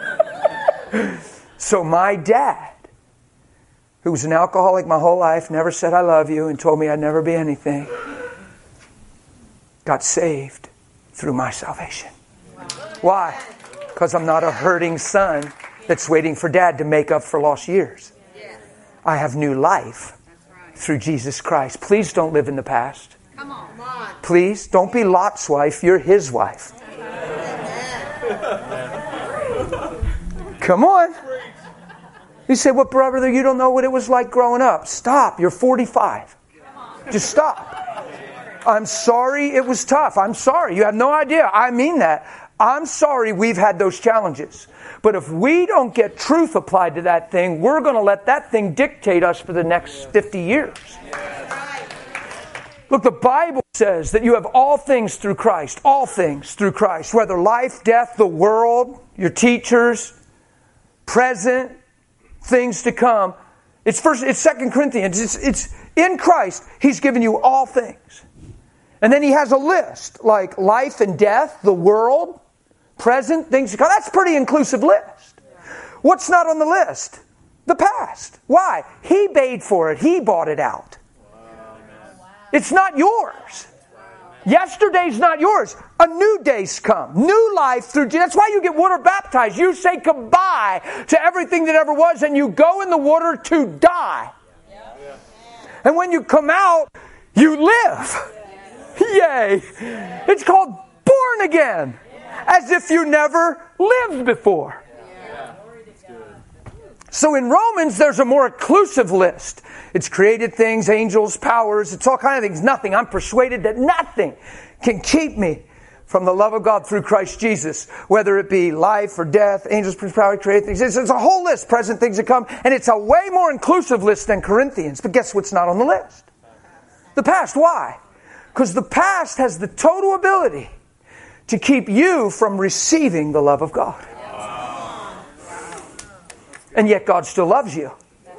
So my dad, who was an alcoholic my whole life, never said I love you and told me I'd never be anything, got saved through my salvation. Why? Because I'm not a hurting son that's waiting for Dad to make up for lost years. I have new life through Jesus Christ. Please don't live in the past. Come on. Please don't be Lot's wife. You're his wife. Come on. You say, well, brother, you don't know what it was like growing up. Stop. You're 45. Just stop. I'm sorry it was tough. I'm sorry. You have no idea. I mean that. I'm sorry we've had those challenges. But if we don't get truth applied to that thing, we're going to let that thing dictate us for the next 50 years. Look, the Bible says that you have all things through Christ. All things through Christ. Whether life, death, the world, your teachers, present, things to come. It's 2 Corinthians. It's in Christ. He's given you all things. And then he has a list like life and death, the world, present, things to come. That's a pretty inclusive list. What's not on the list? The past. Why? He paid for it. He bought it out. It's not yours. Yesterday's not yours. A new day's come. New life through Jesus. That's why you get water baptized. You say goodbye to everything that ever was and you go in the water to die. And when you come out, you live. Yay. It's called born again. As if you never lived before. So in Romans, there's a more inclusive list. It's created things, angels, powers. It's all kinds of things. Nothing. I'm persuaded that nothing can keep me from the love of God through Christ Jesus. Whether it be life or death, angels, principality, created things. It's a whole list, present things to come. And it's a way more inclusive list than Corinthians. But guess what's not on the list? The past. Why? Because the past has the total ability to keep you from receiving the love of God. And yet God still loves you.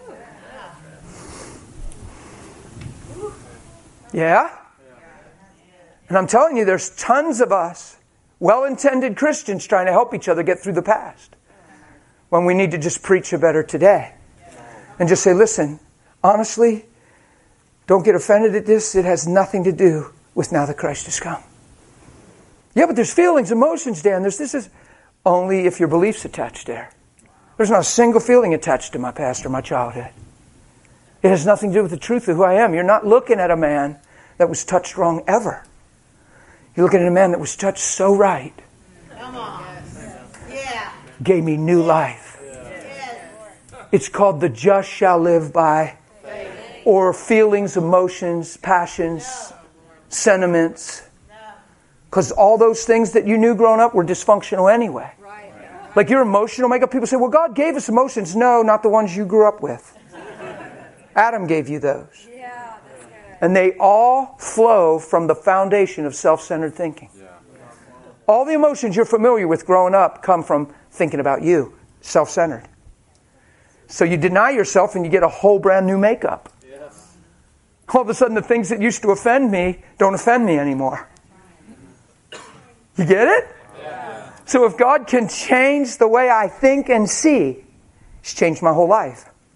Yeah? And I'm telling you, there's tons of us, well-intended Christians, trying to help each other get through the past. When we need to just preach a better today. And just say, listen, honestly, don't get offended at this. It has nothing to do with now that Christ has come. Yeah, but there's feelings, emotions, Dan. This is only if your belief's attached there. There's not a single feeling attached to my past or my childhood. It has nothing to do with the truth of who I am. You're not looking at a man that was touched wrong ever. You're looking at a man that was touched so right. Come on. Yeah. Gave me new life. It's called the just shall live by. Or feelings, emotions, passions, sentiments. Because all those things that you knew growing up were dysfunctional anyway. Like your emotional makeup, people say, well, God gave us emotions. No, not the ones you grew up with. Adam gave you those. Yeah, that's good. And they all flow from the foundation of self-centered thinking. All the emotions you're familiar with growing up come from thinking about you, self-centered. So you deny yourself and you get a whole brand new makeup. All of a sudden the things that used to offend me don't offend me anymore. You get it? Yeah. So if God can change the way I think and see, He's changed my whole life.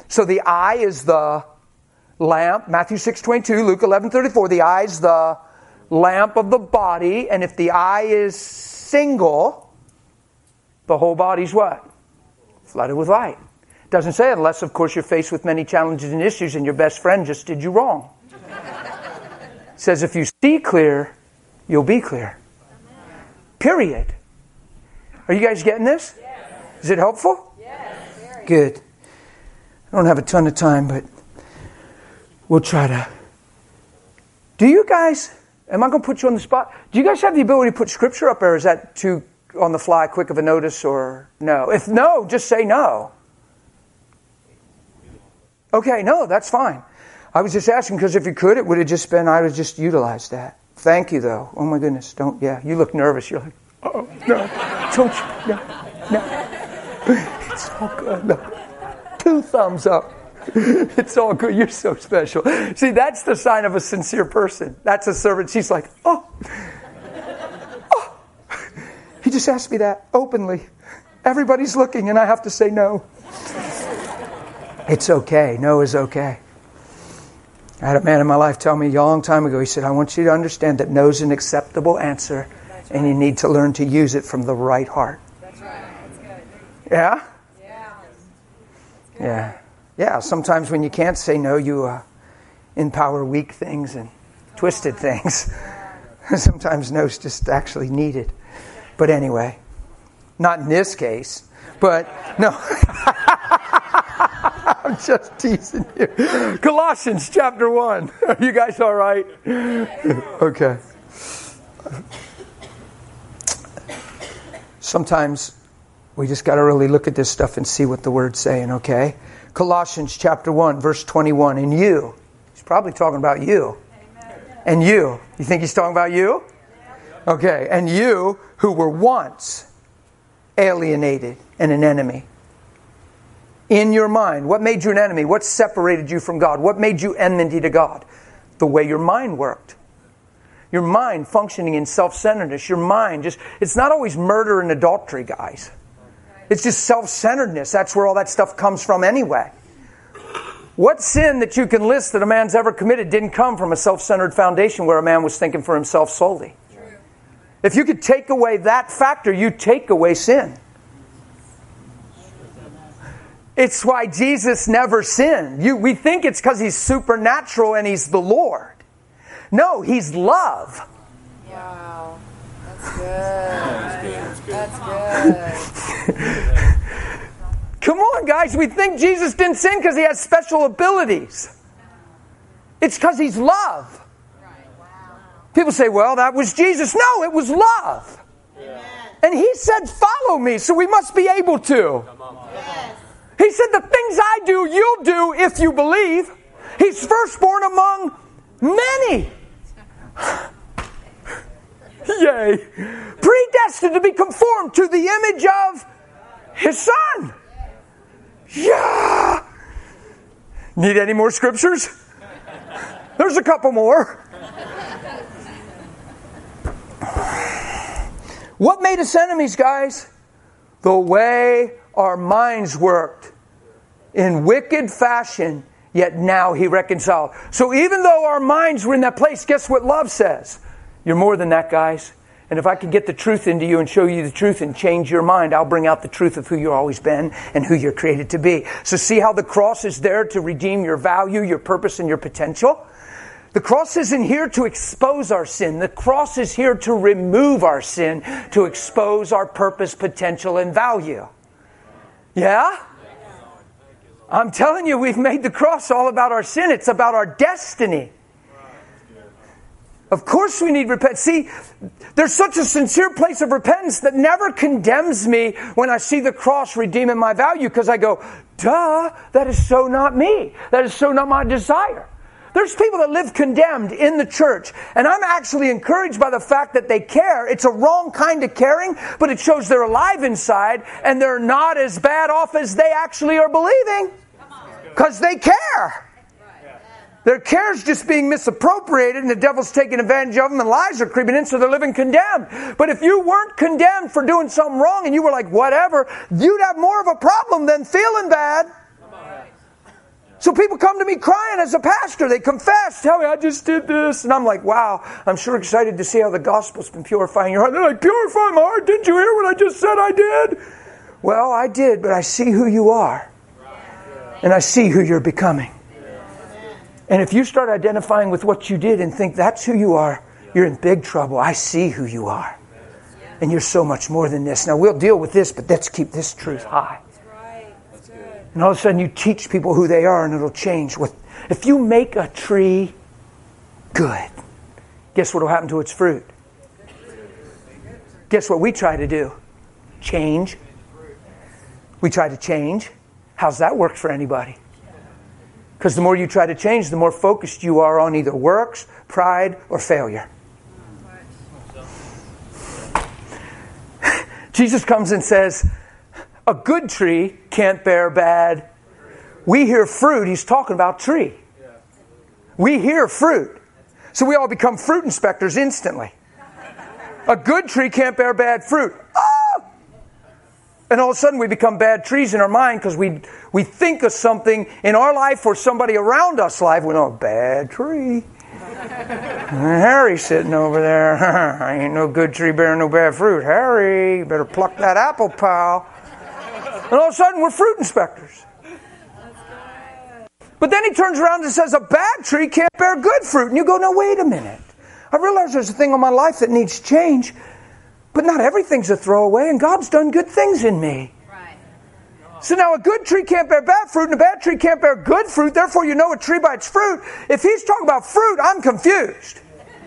So the eye is the lamp. Matthew 6:22, Luke 11:34. The eye is the lamp of the body. And if the eye is single, the whole body's what? Flooded with light. It doesn't say unless, of course, you're faced with many challenges and issues and your best friend just did you wrong. It says if you see clear, you'll be clear. Period. Are you guys getting this? Yes. Is it helpful? Yes. Good. I don't have a ton of time, but we'll try to. Do you guys, am I going to put you on the spot? Do you guys have the ability to put scripture up there? Or is that too on the fly, quick of a notice, or no? If no, just say no. Okay, no, that's fine. I was just asking because if you could, it would have just been, I would have just utilized that. Thank you, though. Oh, my goodness. Don't, yeah, you look nervous. You're like, oh, no, don't you, no. It's all good. No. 2 thumbs up. It's all good. You're so special. See, that's the sign of a sincere person. That's a servant. She's like, oh. He just asked me that openly. Everybody's looking and I have to say no. It's okay. No is okay. I had a man in my life tell me a long time ago, he said, I want you to understand that no is an acceptable answer and you need to learn to use it from the right heart. That's right. That's good. Yeah? Yeah. Yeah. Yeah, sometimes when you can't say no, you empower weak things and twisted things. Sometimes no's just actually needed. But anyway, not in this case, but no. I'm just teasing you. Colossians chapter 1. Are you guys all right? Okay. Sometimes we just got to really look at this stuff and see what the Word's saying, okay? Colossians chapter 1, verse 21. And you, he's probably talking about you. And you think he's talking about you? Okay, and you who were once alienated and an enemy. In your mind, what made you an enemy? What separated you from God? What made you enmity to God? The way your mind worked. Your mind functioning in self-centeredness. Your mind just, it's not always murder and adultery, guys. It's just self-centeredness. That's where all that stuff comes from anyway. What sin that you can list that a man's ever committed didn't come from a self-centered foundation where a man was thinking for himself solely? If you could take away that factor, you take away sin. It's why Jesus never sinned. We think it's because he's supernatural and he's the Lord. No, he's love. Wow. That's good. That's good. Come on, guys. We think Jesus didn't sin because he has special abilities. It's because he's love. People say, well, that was Jesus. No, it was love. Yeah. And he said, follow me, so we must be able to. Yes. He said, the things I do, you'll do if you believe. He's firstborn among many. Yay. Predestined to be conformed to the image of his Son. Yeah. Need any more scriptures? There's a couple more. What made us enemies, guys? The way our minds worked in wicked fashion, yet now he reconciled. So even though our minds were in that place, guess what love says? You're more than that, guys. And if I can get the truth into you and show you the truth and change your mind, I'll bring out the truth of who you've always been and who you're created to be. So see how the cross is there to redeem your value, your purpose, and your potential? The cross isn't here to expose our sin. The cross is here to remove our sin, to expose our purpose, potential, and value. Yeah? I'm telling you, we've made the cross all about our sin. It's about our destiny. Of course we need repentance. See, there's such a sincere place of repentance that never condemns me when I see the cross redeeming my value, because I go, duh, that is so not me. That is so not my desire. There's people that live condemned in the church, and I'm actually encouraged by the fact that they care. It's a wrong kind of caring, but it shows they're alive inside, and they're not as bad off as they actually are believing, because they care. Their care is just being misappropriated, and the devil's taking advantage of them, and lies are creeping in, so they're living condemned. But if you weren't condemned for doing something wrong, and you were like, whatever, you'd have more of a problem than feeling bad. So people come to me crying as a pastor. They confess, tell me, I just did this. And I'm like, wow, I'm sure excited to see how the gospel's been purifying your heart. They're like, purify my heart? Didn't you hear what I just said I did? Well, I did, but I see who you are. And I see who you're becoming. And if you start identifying with what you did and think that's who you are, you're in big trouble. I see who you are. And you're so much more than this. Now, we'll deal with this, but let's keep this truth high. And all of a sudden you teach people who they are and it'll change. If you make a tree good, guess what will happen to its fruit? Guess what we try to do? Change. We try to change. How's that work for anybody? Because the more you try to change, the more focused you are on either works, pride, or failure. Jesus comes and says, a good tree can't bear bad. We hear fruit. He's talking about tree. We hear fruit. So we all become fruit inspectors instantly. A good tree can't bear bad fruit. Oh! And all of a sudden we become bad trees in our mind because we think of something in our life or somebody around us life. We know, bad tree. Harry's sitting over there. I ain't no good tree bearing no bad fruit. Harry, you better pluck that apple, pal. And all of a sudden, we're fruit inspectors. But then he turns around and says, a bad tree can't bear good fruit. And you go, no, wait a minute. I realize there's a thing in my life that needs change. But not everything's a throwaway. And God's done good things in me. Right. So now a good tree can't bear bad fruit and a bad tree can't bear good fruit. Therefore, you know a tree by its fruit. If he's talking about fruit, I'm confused.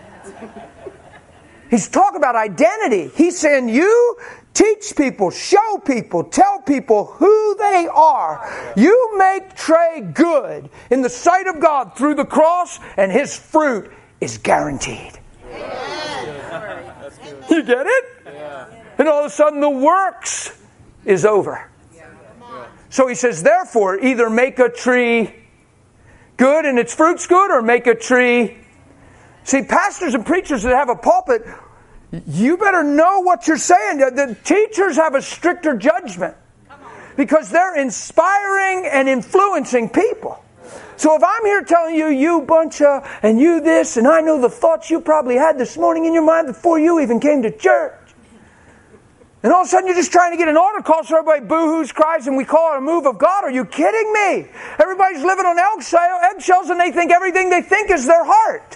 He's talking about identity. He's saying you teach people, show people, tell people who they are. You make Trey good in the sight of God through the cross, and his fruit is guaranteed. You get it? And all of a sudden the works is over. So he says, therefore, either make a tree good and its fruit's good, or make a tree... See, pastors and preachers that have a pulpit, you better know what you're saying. The teachers have a stricter judgment because they're inspiring and influencing people. So if I'm here telling you, you bunch of, and you this, and I know the thoughts you probably had this morning in your mind before you even came to church. And all of a sudden you're just trying to get an altar call so everybody boo-hoos, cries, and we call it a move of God. Are you kidding me? Everybody's living on eggshells and they think everything they think is their heart.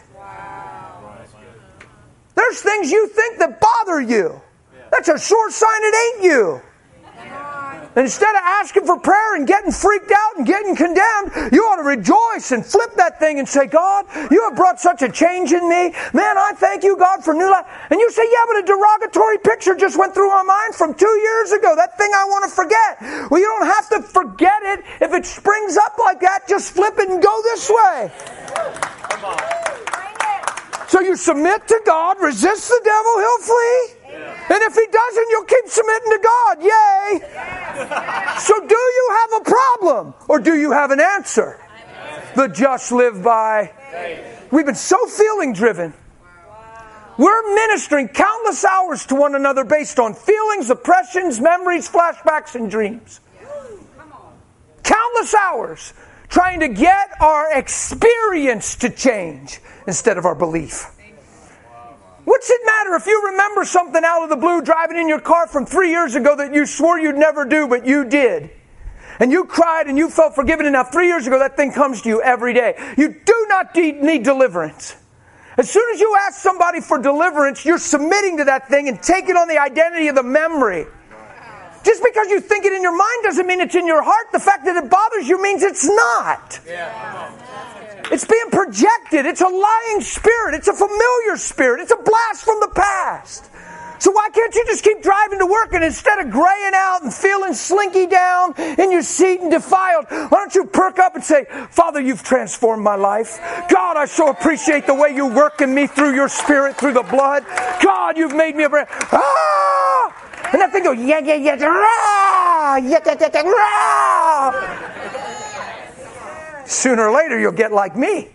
There's things you think that bother you. That's a sure sign it ain't you. And instead of asking for prayer and getting freaked out and getting condemned, you ought to rejoice and flip that thing and say, God, you have brought such a change in me. Man, I thank you, God, for new life. And you say, yeah, but a derogatory picture just went through my mind from 2 years ago. That thing I want to forget. Well, you don't have to forget it. If it springs up like that, just flip it and go this way. Come on. So you submit to God, resist the devil, he'll flee. And if he doesn't, you'll keep submitting to God. Yay! So do you have a problem? Or do you have an answer? The just live by. We've been so feeling driven. We're ministering countless hours to one another based on feelings, impressions, memories, flashbacks, and dreams. Countless hours trying to get our experience to change instead of our belief. What's it matter if you remember something out of the blue driving in your car from 3 years ago that you swore you'd never do, but you did? And you cried and you felt forgiven, and now 3 years ago that thing comes to you every day. You do not need deliverance. As soon as you ask somebody for deliverance, you're submitting to that thing and taking on the identity of the memory. Just because you think it in your mind doesn't mean it's in your heart. The fact that it bothers you means it's not. It's being projected. It's a lying spirit. It's a familiar spirit. It's a blast from the past. So why can't you just keep driving to work, and instead of graying out and feeling slinky down in your seat and defiled, why don't you perk up and say, Father, you've transformed my life. God, I so appreciate the way you work in me through your spirit, through the blood. God, you've made me a brand. Ah! And that thing goes, yeah, yeah, yeah, rah, yeah, yeah, yeah, rah. Sooner or later, you'll get like me.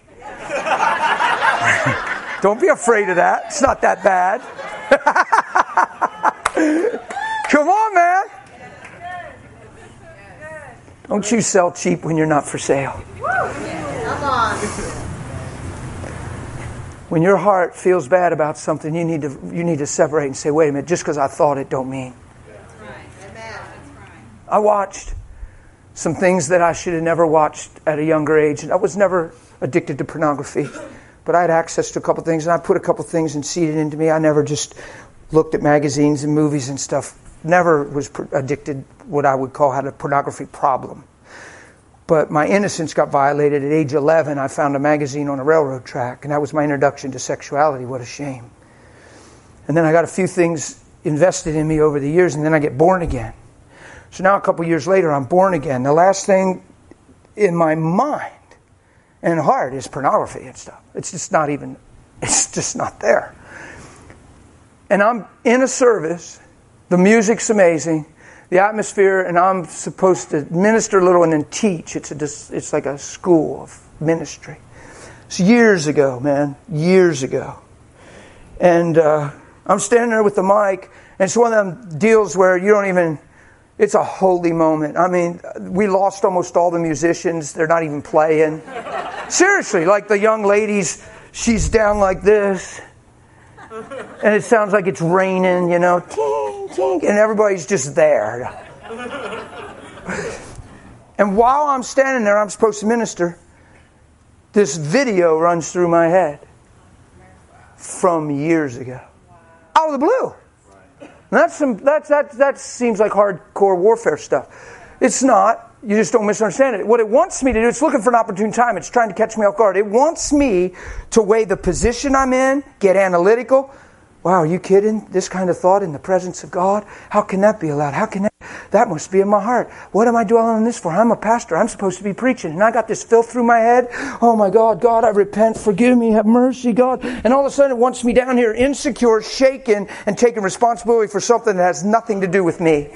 Don't be afraid of that. It's not that bad. Come on, man. Don't you sell cheap when you're not for sale. Come on. When your heart feels bad about something, you need to separate and say, wait a minute, just because I thought it don't mean. That's right. Amen. That's right. I watched some things that I should have never watched at a younger age. And I was never addicted to pornography. But I had access to a couple things, and I put a couple things and seeded into me. I never just looked at magazines and movies and stuff. Never was addicted, what I would call, had a pornography problem. But my innocence got violated at age 11. I found a magazine on a railroad track, and that was my introduction to sexuality. What a shame. And then I got a few things invested in me over the years, and then I get born again. So now a couple years later, I'm born again. The last thing in my mind and heart is pornography and stuff. It's just not there. And I'm in a service. The music's amazing. The atmosphere, and I'm supposed to minister a little and then teach. It's like a school of ministry. It's years ago, man. Years ago. And I'm standing there with the mic, and it's one of them deals where you don't even... It's a holy moment. I mean, we lost almost all the musicians. They're not even playing. Seriously, like the young ladies, she's down like this. And it sounds like it's raining, you know. Ting, ting, and everybody's just there. And while I'm standing there, I'm supposed to minister. This video runs through my head from years ago. Out of the blue. That seems like hardcore warfare stuff. It's not. You just don't misunderstand it. What it wants me to do, it's looking for an opportune time. It's trying to catch me off guard. It wants me to weigh the position I'm in, get analytical. Wow, are you kidding? This kind of thought in the presence of God? How can that be allowed? That must be in my heart. What am I dwelling on this for? I'm a pastor. I'm supposed to be preaching. And I got this filth through my head. Oh my God, God, I repent. Forgive me. Have mercy, God. And all of a sudden it wants me down here insecure, shaken, and taking responsibility for something that has nothing to do with me.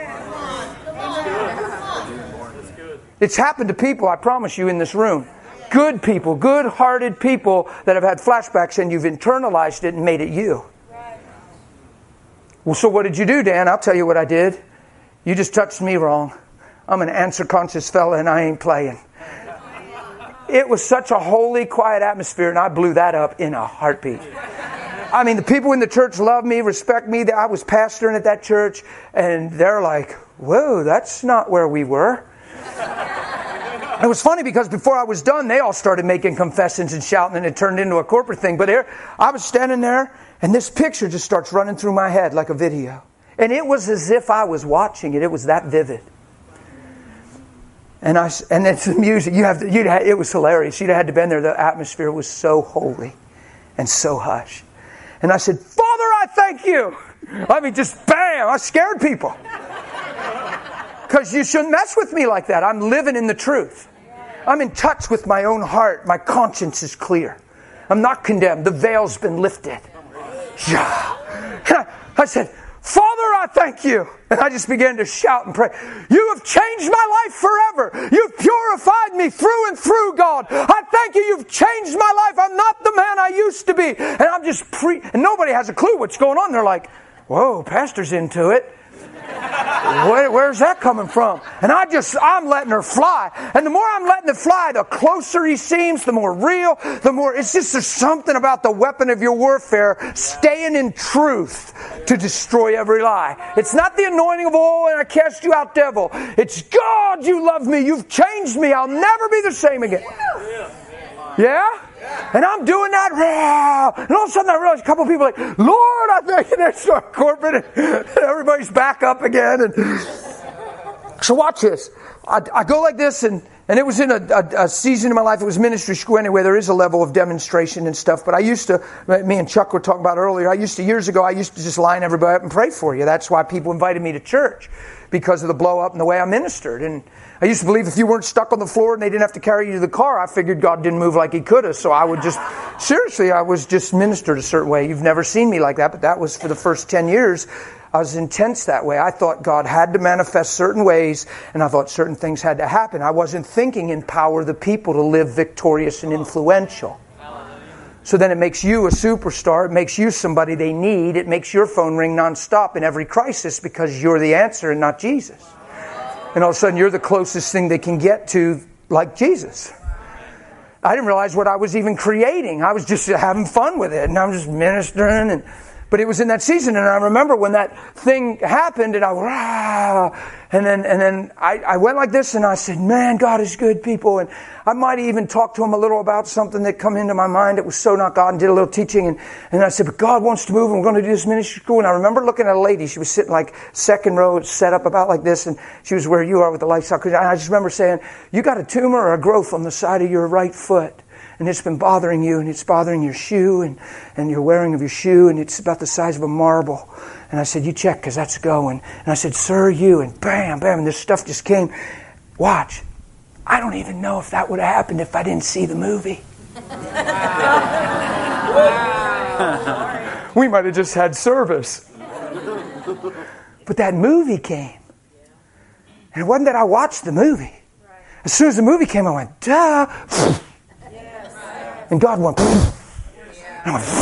It's happened to people, I promise you, in this room. Good people, good-hearted people that have had flashbacks, and you've internalized it and made it you. Well, so what did you do, Dan? I'll tell you what I did. You just touched me wrong. I'm an answer-conscious fella, and I ain't playing. It was such a holy, quiet atmosphere, and I blew that up in a heartbeat. I mean, the people in the church love me, respect me. I was pastoring at that church, and they're like, whoa, that's not where we were. It was funny because before I was done, they all started making confessions and shouting, and it turned into a corporate thing. But I was standing there, and this picture just starts running through my head like a video. And it was as if I was watching it. It was that vivid. And it's the music. It was hilarious. You'd have had to been there. The atmosphere was so holy and so hush. And I said, Father, I thank you. I mean, just bam! I scared people. Because you shouldn't mess with me like that. I'm living in the truth. I'm in touch with my own heart. My conscience is clear. I'm not condemned. The veil's been lifted. I said, Father, I thank you. And I just began to shout and pray. You have changed my life forever. You've purified me through and through, God. I thank you. You've changed my life. I'm not the man I used to be. And I'm just and nobody has a clue what's going on. They're like, whoa, pastor's into it. Where's that coming from? And I'm letting her fly. And the more I'm letting it fly, the closer he seems, the more real, the more, it's just, there's something about the weapon of your warfare, staying in truth to destroy every lie. It's not the anointing of oil and I cast you out, devil. It's God, you love me, you've changed me, I'll never be the same again. Yeah? And I'm doing that. And all of a sudden I realize a couple of people are like, Lord, I thank you. They start corporate and everybody's back up again. And so watch this. I go like this, and it was in a season of my life. It was ministry school anyway. There is a level of demonstration and stuff. But I used to, me and Chuck were talking about earlier, years ago, I used to just line everybody up and pray for you. That's why people invited me to church, because of the blow up and the way I ministered. And I used to believe if you weren't stuck on the floor and they didn't have to carry you to the car, I figured God didn't move like He could have. So I would just, seriously, I was just ministered a certain way. You've never seen me like that, but that was for the first 10 years. I was intense that way. I thought God had to manifest certain ways, and I thought certain things had to happen. I wasn't thinking empower the people to live victorious and influential. So then it makes you a superstar. It makes you somebody they need. It makes your phone ring nonstop in every crisis because you're the answer and not Jesus. And all of a sudden you're the closest thing they can get to like Jesus. I didn't realize what I was even creating. I was just having fun with it, and I was just ministering. But it was in that season, and I remember when that thing happened, and and then I went like this, and I said, man, God is good, people. And I might have even talked to him a little about something that come into my mind. It was so not God, and did a little teaching. And I said, but God wants to move, and we're going to do this ministry school. And I remember looking at a lady. She was sitting like second row, set up about like this, and she was where you are with the lifestyle. And I just remember saying, you got a tumor or a growth on the side of your right foot. And it's been bothering you, and it's bothering your shoe, and your wearing of your shoe, and it's about the size of a marble. And I said, you check, because that's going. And I said, sir, you, and bam, bam, and this stuff just came. Watch. I don't even know if that would have happened if I didn't see the movie. We might have just had service. But that movie came. And it wasn't that I watched the movie. As soon as the movie came, I went, duh. And God went, and I went,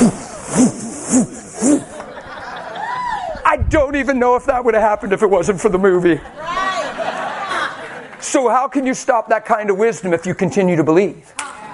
I don't even know if that would have happened if it wasn't for the movie. So how can you stop that kind of wisdom if you continue to believe?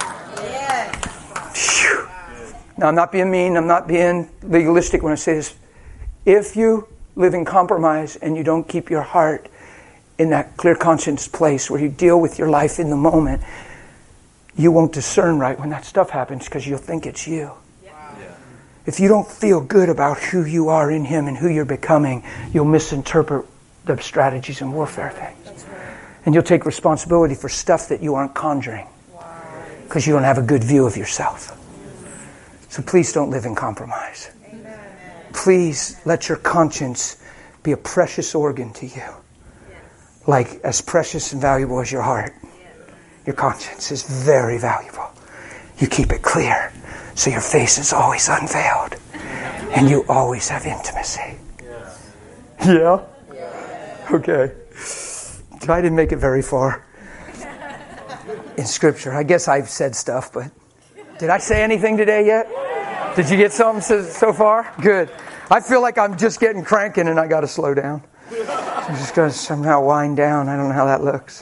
Phew. Now, I'm not being mean. I'm not being legalistic when I say this. If you live in compromise and you don't keep your heart in that clear conscience place where you deal with your life in the moment, you won't discern right when that stuff happens because you'll think it's you. Yeah. If you don't feel good about who you are in Him and who you're becoming, you'll misinterpret the strategies and warfare things. Right. And you'll take responsibility for stuff that you aren't conjuring because you don't have a good view of yourself. So please don't live in compromise. Amen. Please let your conscience be a precious organ to you. Yes. Like as precious and valuable as your heart. Your conscience is very valuable. You keep it clear so your face is always unveiled and you always have intimacy. Yeah? Okay. I didn't make it very far in Scripture. I guess I've said stuff, but did I say anything today yet? Did you get something so far? Good. I feel like I'm just getting cranking and I got to slow down. I'm just going to somehow wind down. I don't know how that looks.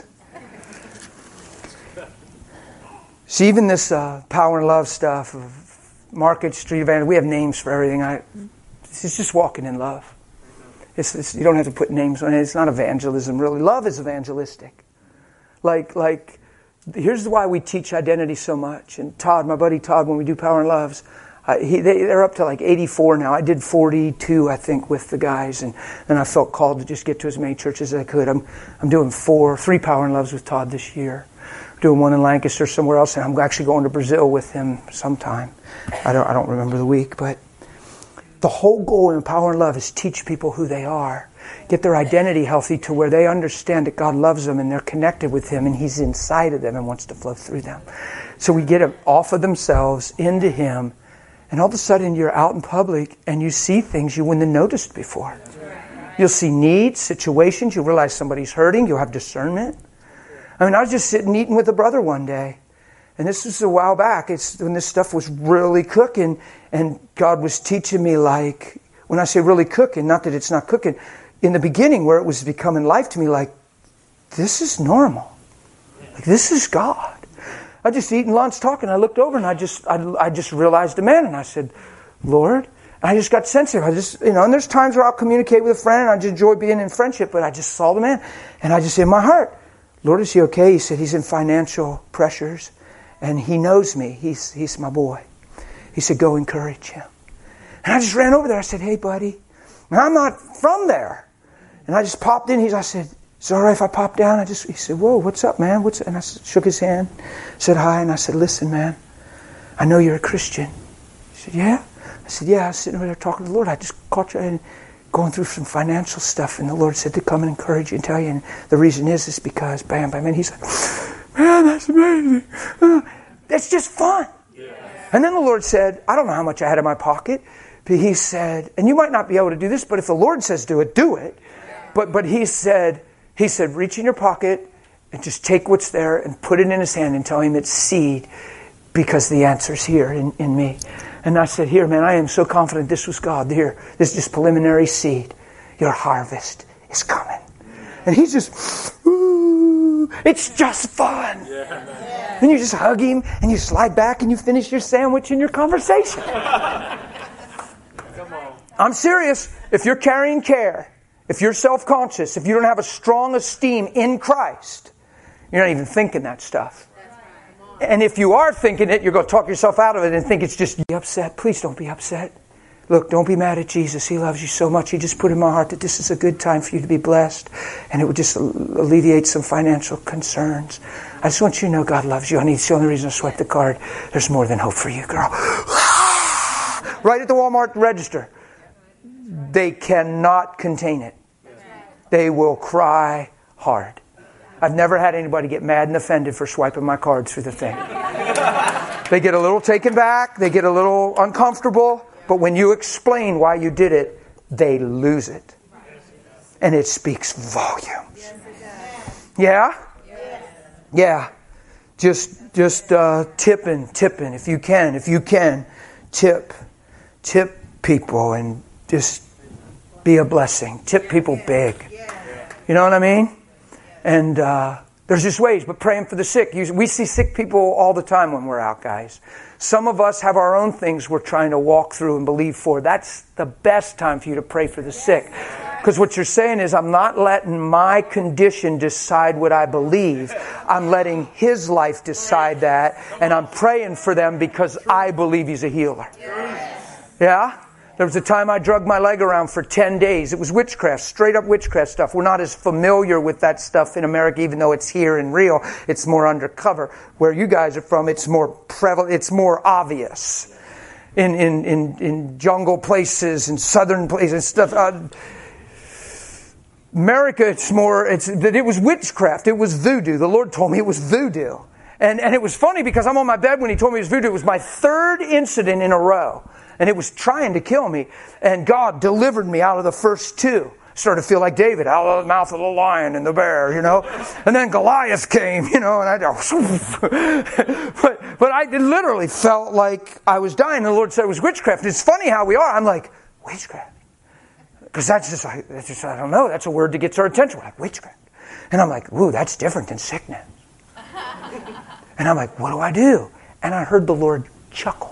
See, even this power and love stuff of Market Street Evangelism, we have names for everything. It's just walking in love. You don't have to put names on it. It's not evangelism, really. Love is evangelistic. Like, here's why we teach identity so much. And Todd, my buddy Todd, when we do Power and Loves, they're up to like 84 now. I did 42, I think, with the guys, and I felt called to just get to as many churches as I could. I'm doing 3 Power and Loves with Todd this year. Doing one in Lancaster, somewhere else, and I'm actually going to Brazil with him sometime. I don't remember the week, but the whole goal in Power and Love is teach people who they are, get their identity healthy to where they understand that God loves them and they're connected with Him and He's inside of them and wants to flow through them. So we get them off of themselves into Him, and all of a sudden you're out in public and you see things you wouldn't have noticed before. You'll see needs, situations. You'll realize somebody's hurting. You'll have discernment. I mean, I was just sitting eating with a brother one day. And this was a while back. It's when this stuff was really cooking. And God was teaching me, like, when I say really cooking, not that it's not cooking, in the beginning where it was becoming life to me, like, this is normal. Like, this is God. I just eating lunch talking. I looked over and I just realized a man. And I said, Lord, and I just got sensitive. And there's times where I'll communicate with a friend and I just enjoy being in friendship. But I just saw the man. And I just, in my heart, Lord, is he okay? He said he's in financial pressures and he knows me. He's my boy. He said, go encourage him. And I just ran over there. I said, hey, buddy. And I'm not from there. And I just popped in. I said, is it all right if I pop down? He said, whoa, what's up, man? And I shook his hand, said hi. And I said, listen, man, I know you're a Christian. He said, yeah? I said, yeah, I was sitting over there talking to the Lord. I just caught you and going through some financial stuff, and the Lord said to come and encourage you and tell you, and the reason is because bam, bam, and he's like, man, that's amazing. That's just fun. Yeah. And then the Lord said, I don't know how much I had in my pocket, but He said, and you might not be able to do this, but if the Lord says do it, do it. But He said, reach in your pocket and just take what's there and put it in His hand and tell Him it's seed, because the answer's here in me. And I said, here, man, I am so confident this was God. Here, this is just preliminary seed. Your harvest is coming. And he's just, ooh, it's just fun. Yeah. And you just hug him and you slide back and you finish your sandwich and your conversation. I'm serious. If you're carrying care, if you're self-conscious, if you don't have a strong esteem in Christ, you're not even thinking that stuff. And if you are thinking it, you're going to talk yourself out of it and think it's just, be upset. Please don't be upset. Look, don't be mad at Jesus. He loves you so much. He just put in my heart that this is a good time for you to be blessed. And it would just alleviate some financial concerns. I just want you to know God loves you. Honey, it's the only reason I swipe the card. There's more than hope for you, girl. Right at the Walmart register. They cannot contain it. They will cry hard. I've never had anybody get mad and offended for swiping my cards through the thing. They get a little taken back. They get a little uncomfortable. But when you explain why you did it, they lose it. And it speaks volumes. Yeah? Yeah. Just tipping if you can. Tip people and just be a blessing. Tip people big. You know what I mean? And there's just ways, but praying for the sick. We see sick people all the time when we're out, guys. Some of us have our own things we're trying to walk through and believe for. That's the best time for you to pray for the sick. Because what you're saying is, I'm not letting my condition decide what I believe. I'm letting His life decide that. And I'm praying for them because I believe He's a healer. Yeah? There was a time I drugged my leg around for 10 days. It was witchcraft, straight up witchcraft stuff. We're not as familiar with that stuff in America, even though it's here and real. It's more undercover. Where you guys are from, it's more prevalent, it's more obvious. In jungle places, in southern places, stuff. America, it was witchcraft. It was voodoo. The Lord told me it was voodoo. And it was funny because I'm on my bed when He told me it was voodoo. It was my third incident in a row. And it was trying to kill me. And God delivered me out of the first two. Started to feel like David, out of the mouth of the lion and the bear, you know. And then Goliath came, you know, and I but I literally felt like I was dying. The Lord said it was witchcraft. And it's funny how we are. I'm like, witchcraft? Because that's just, I don't know. That's a word that gets our attention. We're like, witchcraft. And I'm like, ooh, that's different than sickness. And I'm like, what do I do? And I heard the Lord chuckle.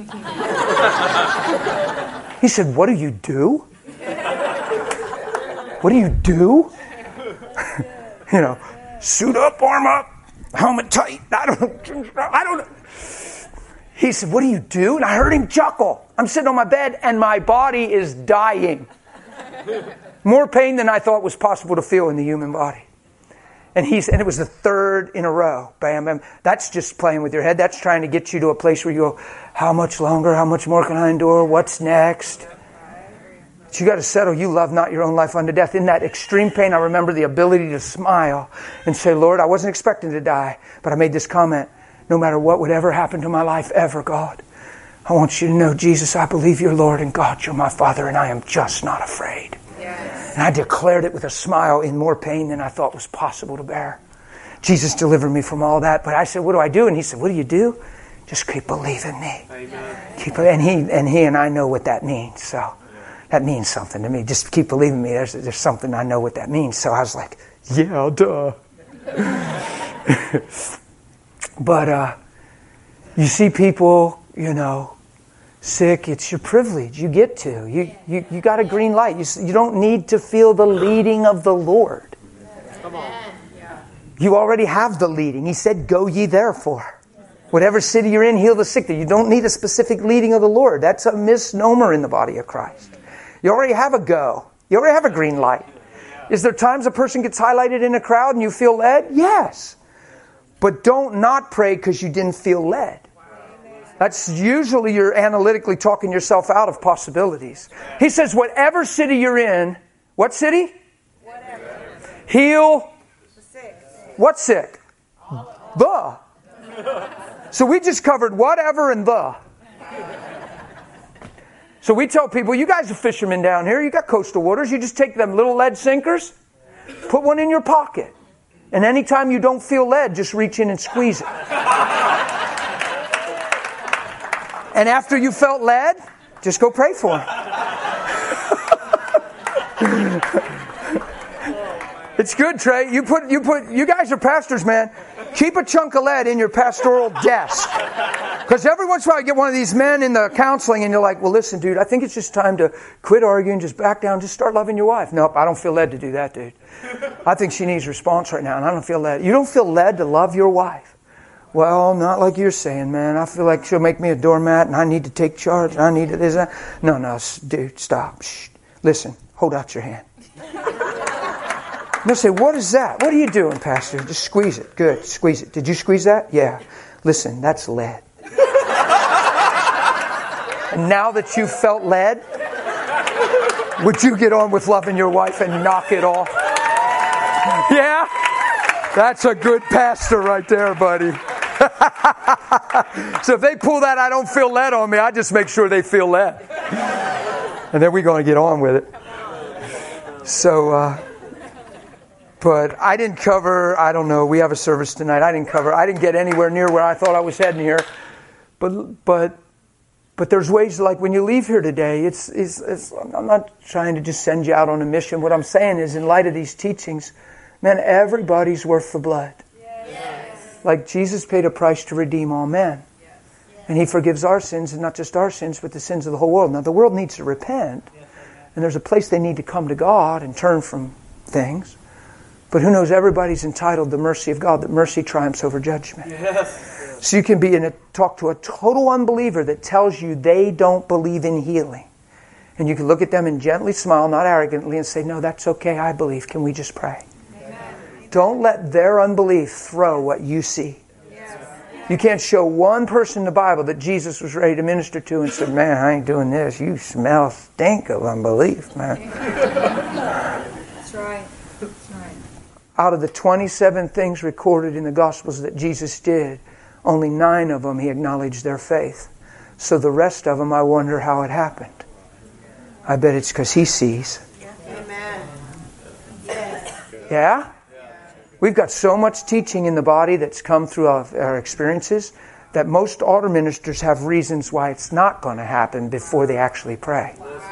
He said, what do you do? What do you do? You know, suit up, arm up, helmet tight. I don't know. He said, what do you do? And I heard him chuckle. I'm sitting on my bed and my body is dying. More pain than I thought was possible to feel in the human body. And it was the third in a row. Bam, bam. That's just playing with your head. That's trying to get you to a place where you go, how much longer? How much more can I endure? What's next? But you got to settle. You love not your own life unto death. In that extreme pain, I remember the ability to smile and say, Lord, I wasn't expecting to die, but I made this comment. No matter what would ever happen to my life ever, God, I want you to know, Jesus, I believe you're Lord, and God, you're my Father, and I am just not afraid. And I declared it with a smile in more pain than I thought was possible to bear. Jesus delivered me from all that. But I said, what do I do? And He said, what do you do? Just keep believing me. Amen. And he and I know what that means. So that means something to me. Just keep believing me. There's something I know what that means. So I was like, yeah, duh. But you see people, you know, sick, it's your privilege. You get to. You got a green light. You don't need to feel the leading of the Lord. Come on. You already have the leading. He said, go ye therefore. Whatever city you're in, heal the sick. You don't need a specific leading of the Lord. That's a misnomer in the body of Christ. You already have a go. You already have a green light. Is there times a person gets highlighted in a crowd and you feel led? Yes. But don't not pray because you didn't feel led. That's usually you're analytically talking yourself out of possibilities. He says, whatever city you're in, what city? Whatever. Heal. Sick. What sick? The. So we just covered whatever and the. So we tell people, you guys are fishermen down here. You got coastal waters. You just take them little lead sinkers, put one in your pocket. And anytime you don't feel led, just reach in and squeeze it. And after you felt led, just go pray for him. It's good, Trey. You guys are pastors, man. Keep a chunk of lead in your pastoral desk. Because every once in a while you get one of these men in the counseling and you're like, well, listen, dude, I think it's just time to quit arguing, just back down, just start loving your wife. Nope, I don't feel led to do that, dude. I think she needs response right now, and I don't feel led. You don't feel led to love your wife? Well, not like you're saying, man. I feel like she'll make me a doormat and I need to take charge. I need to this. No, dude, stop. Shh. Listen, hold out your hand. They'll say, what is that? What are you doing, Pastor? Just squeeze it. Good, squeeze it. Did you squeeze that? Yeah. Listen, that's lead. And now that you've felt led, would you get on with loving your wife and knock it off? Yeah? That's a good pastor right there, buddy. So if they pull that I don't feel led on me, I just make sure they feel led. And then we're going to get on with it. So, but I didn't cover, I don't know, we have a service tonight. I didn't get anywhere near where I thought I was heading here. But there's ways, like when you leave here today, I'm not trying to just send you out on a mission. What I'm saying is, in light of these teachings, man, everybody's worth the blood. Yes. Like Jesus paid a price to redeem all men. Yes. And He forgives our sins, and not just our sins, but the sins of the whole world. Now, the world needs to repent. Yes. And there's a place they need to come to God and turn from things. But who knows, everybody's entitled to the mercy of God, that mercy triumphs over judgment. Yes. So you can talk to a total unbeliever that tells you they don't believe in healing. And you can look at them and gently smile, not arrogantly, and say, no, that's okay, I believe. Can we just pray? Don't let their unbelief throw what you see. You can't show one person in the Bible that Jesus was ready to minister to and said, man, I ain't doing this. You smell stink of unbelief, man. That's right. That's right. Out of the 27 things recorded in the Gospels that Jesus did, only 9 of them He acknowledged their faith. So the rest of them, I wonder how it happened. I bet it's because He sees. Amen. Yeah? We've got so much teaching in the body that's come through our experiences that most altar ministers have reasons why it's not going to happen before they actually pray.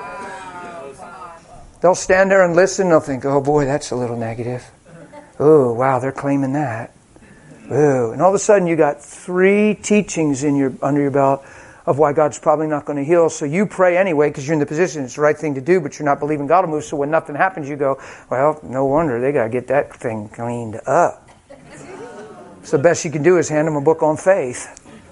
They'll stand there and listen. They'll think, oh boy, that's a little negative. Oh, wow, they're claiming that. Ooh. And all of a sudden you got 3 teachings under your belt of why God's probably not going to heal. So you pray anyway because you're in the position. It's the right thing to do, but you're not believing God will move. So when nothing happens, you go, well, no wonder. They got to get that thing cleaned up. So the best you can do is hand them a book on faith.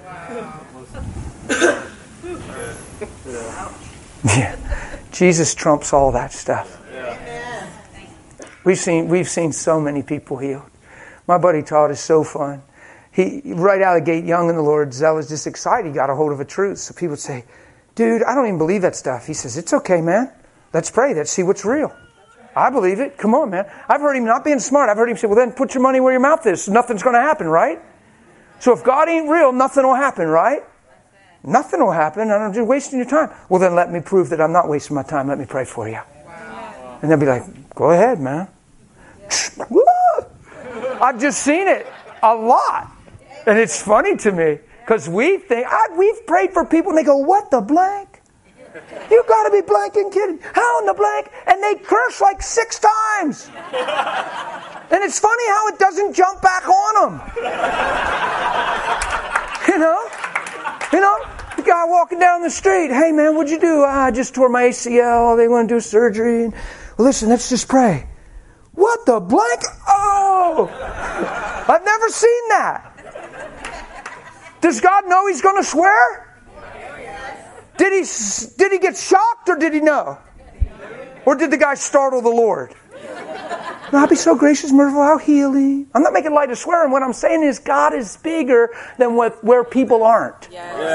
Yeah. Jesus trumps all that stuff. We've seen so many people healed. My buddy Todd is so fun. He, right out of the gate, young in the Lord, zealous, just excited. He got a hold of a truth. So people would say, dude, I don't even believe that stuff. He says, it's okay, man. Let's pray. Let's see what's real. I believe it. Come on, man. I've heard him not being smart. I've heard him say, well, then put your money where your mouth is. So nothing's going to happen, right? So if God ain't real, nothing will happen, right? Nothing will happen. I'm just wasting your time. Well, then let me prove that I'm not wasting my time. Let me pray for you. Wow. And they'll be like, go ahead, man. I've just seen it a lot. And it's funny to me because we think, we've prayed for people and they go, what the blank? You got to be blanking kidding. How in the blank? And they curse like 6 times. And it's funny how it doesn't jump back on them. You know, the guy walking down the street, hey man, what'd you do? I just tore my ACL. They want to do surgery. Well, listen, let's just pray. What the blank? Oh! I've never seen that. Does God know he's going to swear? Did he get shocked or did he know? Or did the guy startle the Lord? No, I'll be so gracious, merciful, how healing. I'm not making light of swearing. What I'm saying is God is bigger than where people aren't.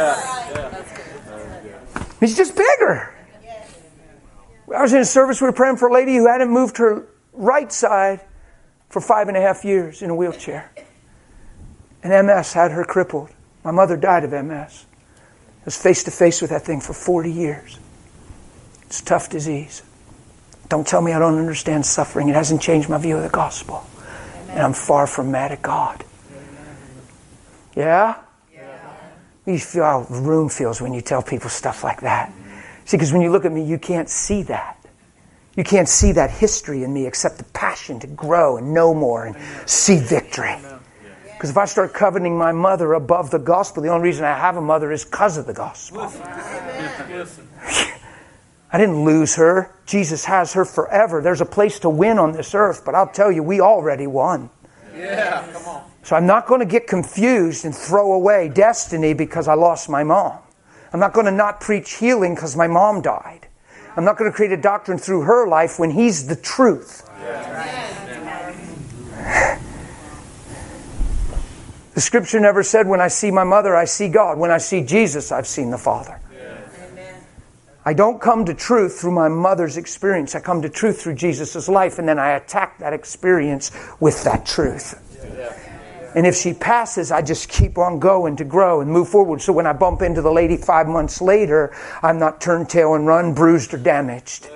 He's just bigger. I was in a service, we were praying for a lady who hadn't moved her right side for 5.5 years in a wheelchair. And MS had her crippled. My mother died of MS. I was face to face with that thing for 40 years. It's a tough disease. Don't tell me I don't understand suffering. It hasn't changed my view of the gospel. Amen. And I'm far from mad at God. Amen. Yeah? You feel how the room feels when you tell people stuff like that. See, because when you look at me, you can't see that. You can't see that history in me except the passion to grow and know more and see victory. Because if I start coveting my mother above the gospel, the only reason I have a mother is because of the gospel. I didn't lose her. Jesus has her forever. There's a place to win on this earth, but I'll tell you, we already won. Yeah, come on. So I'm not going to get confused and throw away destiny because I lost my mom. I'm not going to not preach healing because my mom died. I'm not going to create a doctrine through her life when He's the truth. The Scripture never said, when I see my mother, I see God. When I see Jesus, I've seen the Father. I don't come to truth through my mother's experience. I come to truth through Jesus' life, and then I attack that experience with that truth. And if she passes, I just keep on going to grow and move forward. So when I bump into the lady 5 months later, I'm not turned tail and run, bruised or damaged.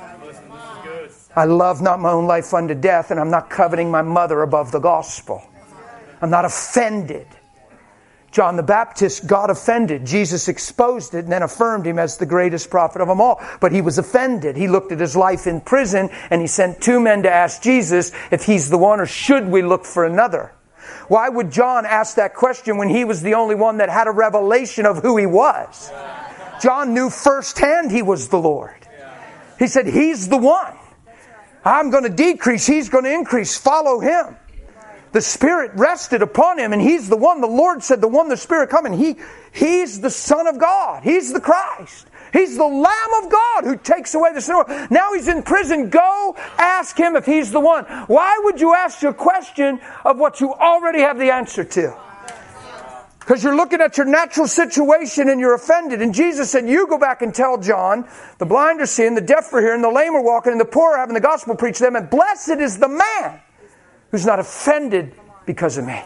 I love not my own life unto death, and I'm not coveting my mother above the gospel. I'm not offended. John the Baptist got offended. Jesus exposed it and then affirmed him as the greatest prophet of them all. But he was offended. He looked at his life in prison and he sent 2 men to ask Jesus if he's the one or should we look for another. Why would John ask that question when he was the only one that had a revelation of who he was? John knew firsthand he was the Lord. He said, He's the one. I'm going to decrease. He's going to increase. Follow Him. The Spirit rested upon Him, and He's the one. The Lord said, the one, the Spirit come, and He's the Son of God. He's the Christ. He's the Lamb of God who takes away the sin. Now He's in prison. Go ask Him if He's the one. Why would you ask your question of what you already have the answer to? Because you're looking at your natural situation and you're offended. And Jesus said, you go back and tell John, the blind are seeing, the deaf are hearing, the lame are walking, and the poor are having the gospel preached to them. And blessed is the man who's not offended because of me.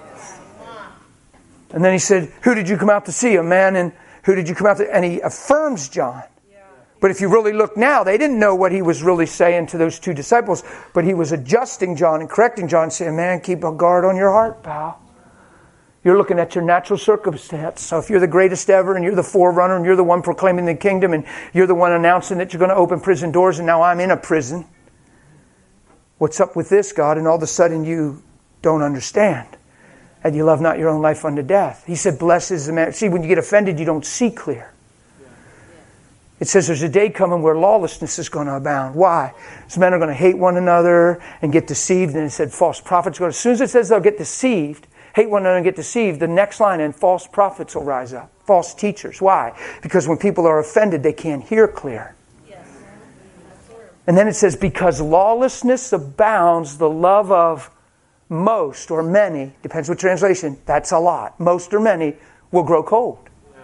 And then He said, who did you come out to see? A man. And who did you come out to? And He affirms John. But if you really look now, they didn't know what He was really saying to those 2 disciples. But He was adjusting John and correcting John, saying, man, keep a guard on your heart, pal. You're looking at your natural circumstance. So if you're the greatest ever and you're the forerunner and you're the one proclaiming the kingdom and you're the one announcing that you're going to open prison doors and now I'm in a prison. What's up with this, God? And all of a sudden you don't understand. And you love not your own life unto death. He said, blessed is the man. See, when you get offended, you don't see clear. It says there's a day coming where lawlessness is going to abound. Why? Because men are going to hate one another and get deceived. And it said false prophets. As soon as it says they'll get deceived, hate one another and get deceived, the next line, and false prophets will rise up. False teachers. Why? Because when people are offended, they can't hear clear. And then it says, because lawlessness abounds, the love of most or many, depends what translation, that's a lot, most or many, will grow cold.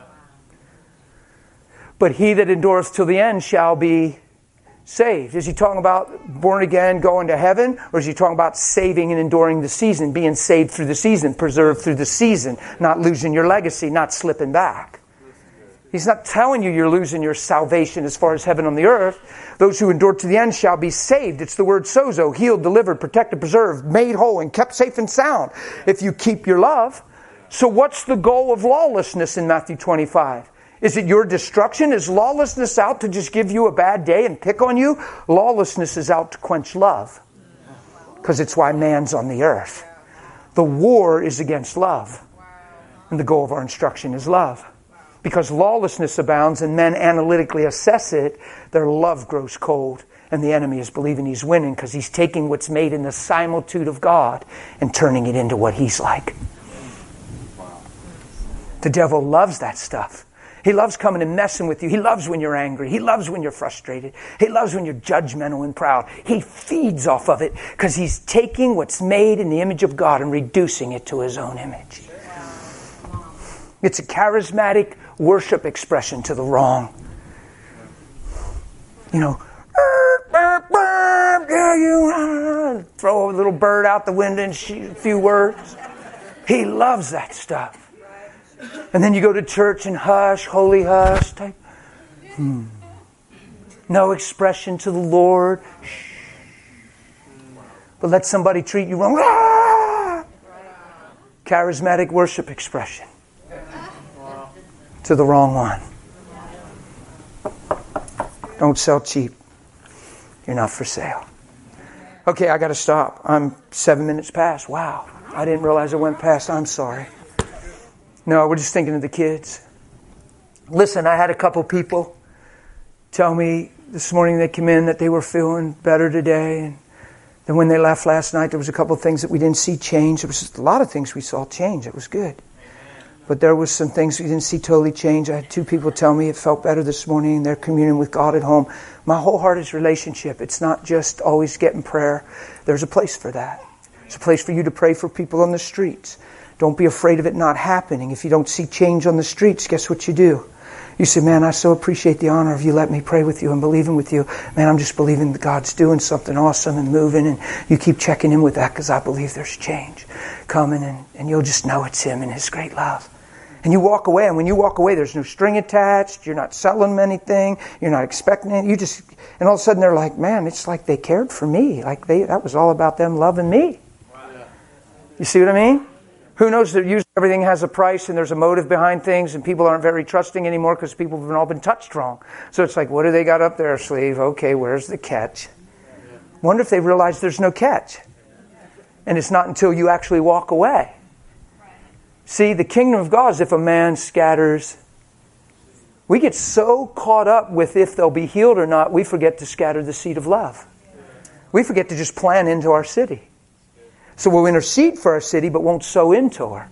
But he that endureth till the end shall be saved. Is he talking about born again, going to heaven? Or is he talking about saving and enduring the season, being saved through the season, preserved through the season, not losing your legacy, not slipping back? He's not telling you you're losing your salvation as far as heaven on the earth. Those who endure to the end shall be saved. It's the word sozo, healed, delivered, protected, preserved, made whole, and kept safe and sound if you keep your love. So what's the goal of lawlessness in Matthew 25? Is it your destruction? Is lawlessness out to just give you a bad day and pick on you? Lawlessness is out to quench love. Because it's why man's on the earth. The war is against love. And the goal of our instruction is love. Because lawlessness abounds and men analytically assess it, their love grows cold. And the enemy is believing he's winning because he's taking what's made in the similitude of God and turning it into what he's like. The devil loves that stuff. He loves coming and messing with you. He loves when you're angry. He loves when you're frustrated. He loves when you're judgmental and proud. He feeds off of it because he's taking what's made in the image of God and reducing it to his own image. It's a charismatic worship expression to the wrong. You know, yeah, you throw a little bird out the window and shoot a few words. He loves that stuff. And then you go to church and hush, holy hush type. No expression to the Lord. Shh. But let somebody treat you wrong. Ah! Charismatic worship expression to the wrong one. Don't sell cheap. You're not for sale. Okay, I got to stop. I'm 7 minutes past. Wow. I didn't realize it went past. I'm sorry. No, we're just thinking of the kids. Listen, I had a couple people tell me this morning they came in that they were feeling better today. And then when they left last night, there was a couple of things that we didn't see change. There was just a lot of things we saw change. It was good. But there was some things we didn't see totally change. I had 2 people tell me it felt better this morning. They're communing with God at home. My whole heart is relationship. It's not just always getting prayer. There's a place for that. There's a place for you to pray for people on the streets. Don't be afraid of it not happening. If you don't see change on the streets, guess what you do? You say, man, I so appreciate the honor of you letting me pray with you and believing with you. Man, I'm just believing that God's doing something awesome and moving. And you keep checking in with that because I believe there's change coming. And you'll just know it's Him and His great love. And you walk away, and when you walk away, there's no string attached. You're not selling them anything. You're not expecting it. And all of a sudden they're like, man, it's like they cared for me. Like that was all about them loving me. You see what I mean? Who knows that usually everything has a price and there's a motive behind things and people aren't very trusting anymore because people have all been touched wrong. So it's like, what do they got up their sleeve? Okay, where's the catch? Wonder if they realize there's no catch. And it's not until you actually walk away. See, the kingdom of God is if a man scatters. We get so caught up with if they'll be healed or not, we forget to scatter the seed of love. We forget to just plant into our city. So we'll intercede for our city, but won't sow into her.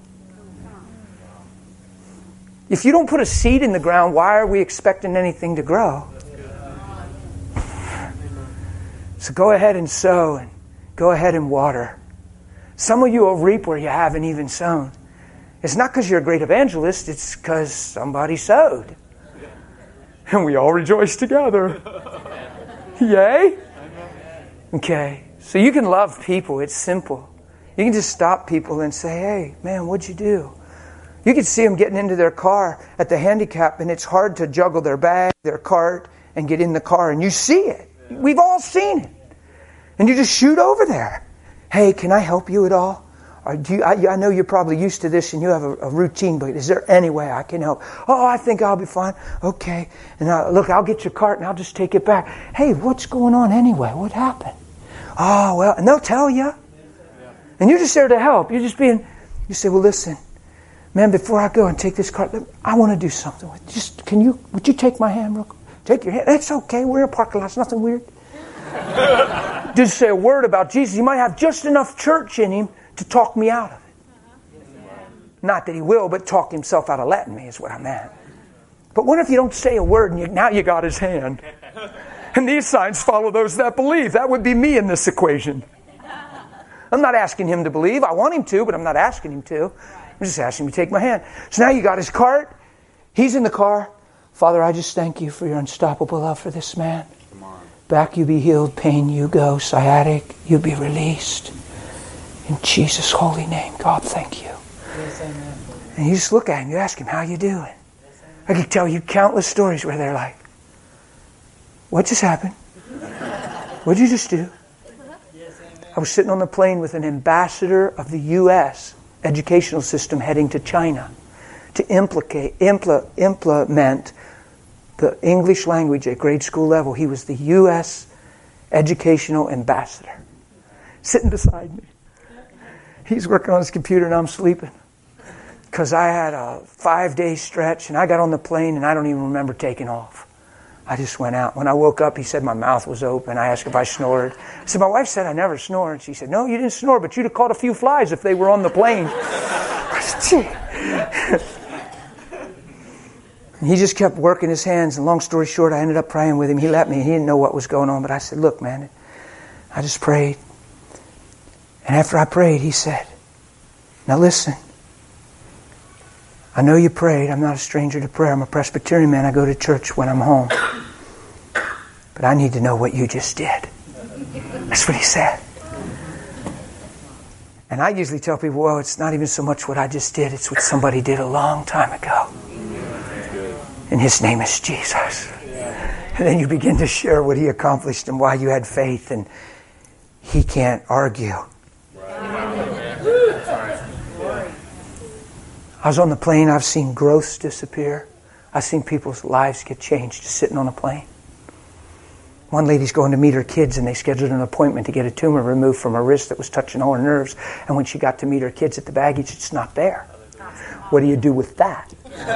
If you don't put a seed in the ground, why are we expecting anything to grow? So go ahead and sow and go ahead and water. Some of you will reap where you haven't even sown. It's not because you're a great evangelist, it's because somebody sowed. And we all rejoice together. Yay? Okay. So you can love people. It's simple. You can just stop people and say, hey, man, what'd you do? You can see them getting into their car at the handicap, and it's hard to juggle their bag, their cart, and get in the car. And you see it. We've all seen it. And you just shoot over there. Hey, can I help you at all? Or I know you're probably used to this and you have a routine, but is there any way I can help? Oh, I think I'll be fine. Okay. And I'll get your cart and I'll just take it back. Hey, what's going on anyway? What happened? Oh, well, and they'll tell you. And you're just there to help. You say, well, listen, man, before I go and take this cart, I want to do something with you. Would you take my hand real quick? Take your hand. That's okay. We're in a parking lot. It's nothing weird. Just say a word about Jesus. He might have just enough church in him to talk me out of it. Not that he will, but talk himself out of letting me is what I meant. But what if you don't say a word and now you got his hand? And these signs follow those that believe. That would be me in this equation. I'm not asking him to believe. I want him to, but I'm not asking him to. I'm just asking him to take my hand. So now you got his cart. He's in the car. Father, I just thank you for your unstoppable love for this man. Back you be healed, pain you go, sciatic you be released. In Jesus' holy name, God, thank you. Yes, amen. And you just look at him, you ask him, how you doing? Yes, I could tell you countless stories where they're like, what just happened? What did you just do? I was sitting on the plane with an ambassador of the U.S. educational system heading to China to implement the English language at grade school level. He was the U.S. educational ambassador. Sitting beside me. He's working on his computer and I'm sleeping. Because I had a 5-day stretch and I got on the plane and I don't even remember taking off. I just went out. When I woke up, he said my mouth was open. I asked if I snored. I said, my wife said I never snore. And she said, no, you didn't snore, but you'd have caught a few flies if they were on the plane. And he just kept working his hands. And long story short, I ended up praying with him. He let me. He didn't know what was going on. But I said, look, man, I just prayed. And after I prayed, he said, now listen, I know you prayed. I'm not a stranger to prayer. I'm a Presbyterian man. I go to church when I'm home. But I need to know what you just did. That's what he said. And I usually tell people, well, it's not even so much what I just did. It's what somebody did a long time ago. And his name is Jesus. And then you begin to share what he accomplished and why you had faith. And he can't argue. I was on the plane. I've seen growths disappear. I've seen people's lives get changed just sitting on a plane. One lady's going to meet her kids, and they scheduled an appointment to get a tumor removed from her wrist that was touching all her nerves. And when she got to meet her kids at the baggage, it's not there. What do you do with that?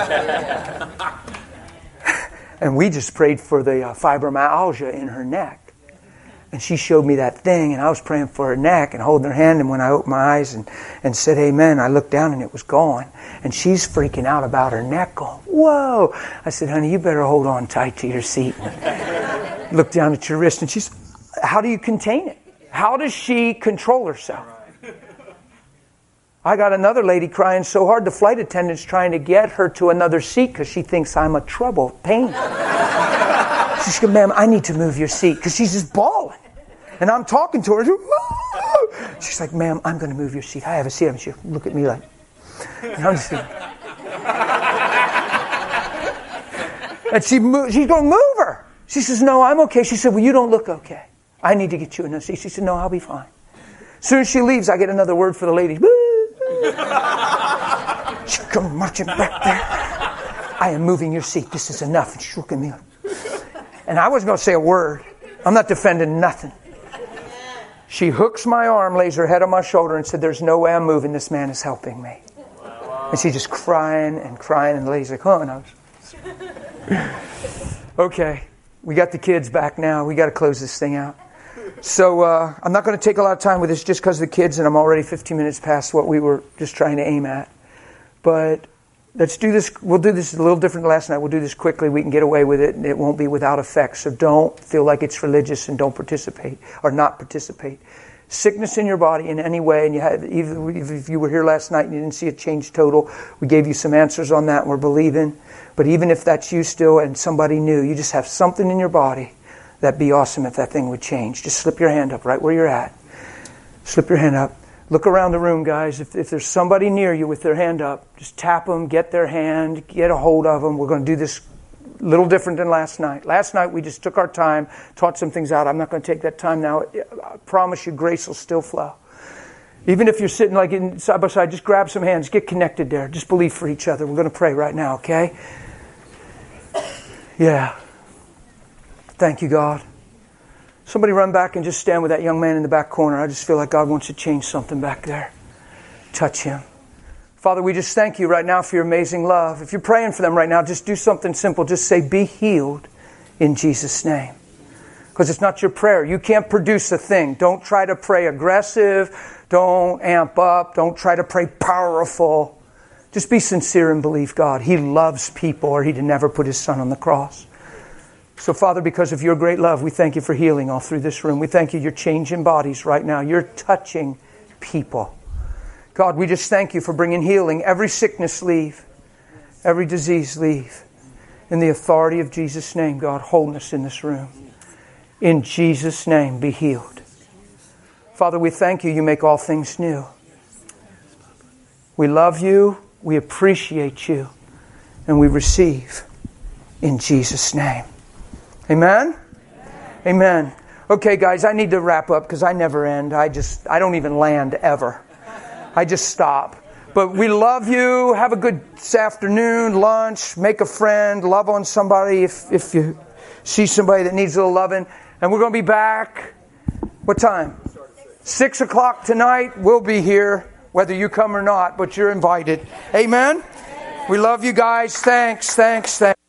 And we just prayed for the fibromyalgia in her neck. And she showed me that thing, and I was praying for her neck and holding her hand. And when I opened my eyes and said amen, I looked down and it was gone. And she's freaking out about her neck, going, whoa. I said, honey, you better hold on tight to your seat. Look down at your wrist, and she's, how do you contain it? How does she control herself? I got another lady crying so hard, the flight attendant's trying to get her to another seat because she thinks I'm a pain. She said, ma'am, I need to move your seat, because she's just bawling. And I'm talking to her. She's like, ma'am, I'm going to move your seat. I have a seat. And she look at me like, and I'm just and she's going to move her. She says, no, I'm okay. She said, well, you don't look okay. I need to get you another seat. She said, no, I'll be fine. As soon as she leaves, I get another word for the lady. She comes marching back there. I am moving your seat. This is enough. And she's looking at me. And I wasn't going to say a word. I'm not defending nothing. She hooks my arm, lays her head on my shoulder, and said, there's no way I'm moving. This man is helping me. And she's just crying and crying. And the lady's like, oh, no. Okay, we got the kids back now. We got to close this thing out. So I'm not going to take a lot of time with this just because of the kids, and I'm already 15 minutes past what we were just trying to aim at. But let's do this. We'll do this a little different than last night. We'll do this quickly. We can get away with it, and it won't be without effect. So don't feel like it's religious and don't participate or not participate. Sickness in your body in any way, and you had, even if you were here last night and you didn't see a change total, we gave you some answers on that, and we're believing. But even if that's you still and somebody new, you just have something in your body, that'd be awesome if that thing would change. Just slip your hand up right where you're at. Slip your hand up. Look around the room, guys. If there's somebody near you with their hand up, just tap them, get their hand, get a hold of them. We're going to do this a little different than last night. Last night we just took our time, taught some things out. I'm not going to take that time now. I promise you grace will still flow. Even if you're sitting like in side by side, just grab some hands, get connected there. Just believe for each other. We're going to pray right now, okay? Yeah. Thank you, God. Somebody run back and just stand with that young man in the back corner. I just feel like God wants to change something back there. Touch him. Father, we just thank you right now for your amazing love. If you're praying for them right now, just do something simple. Just say, be healed in Jesus' name. Because it's not your prayer. You can't produce a thing. Don't try to pray aggressive. Don't amp up. Don't try to pray powerful. Just be sincere and believe God. He loves people, or He'd never put His Son on the cross. So, Father, because of your great love, we thank you for healing all through this room. We thank you. You're changing bodies right now. You're touching people. God, we just thank you for bringing healing. Every sickness leave. Every disease leave. In the authority of Jesus' name, God, wholeness in this room. In Jesus' name, be healed. Father, we thank you. You make all things new. We love you. We appreciate you. And we receive in Jesus' name. Amen? Amen. Okay, guys, I need to wrap up because I never end. I don't even land ever. I just stop. But we love you. Have a good afternoon, lunch, make a friend, love on somebody if you see somebody that needs a little loving. And we're going to be back. What time? 6 o'clock tonight. We'll be here, whether you come or not, but you're invited. Amen? We love you guys. Thanks.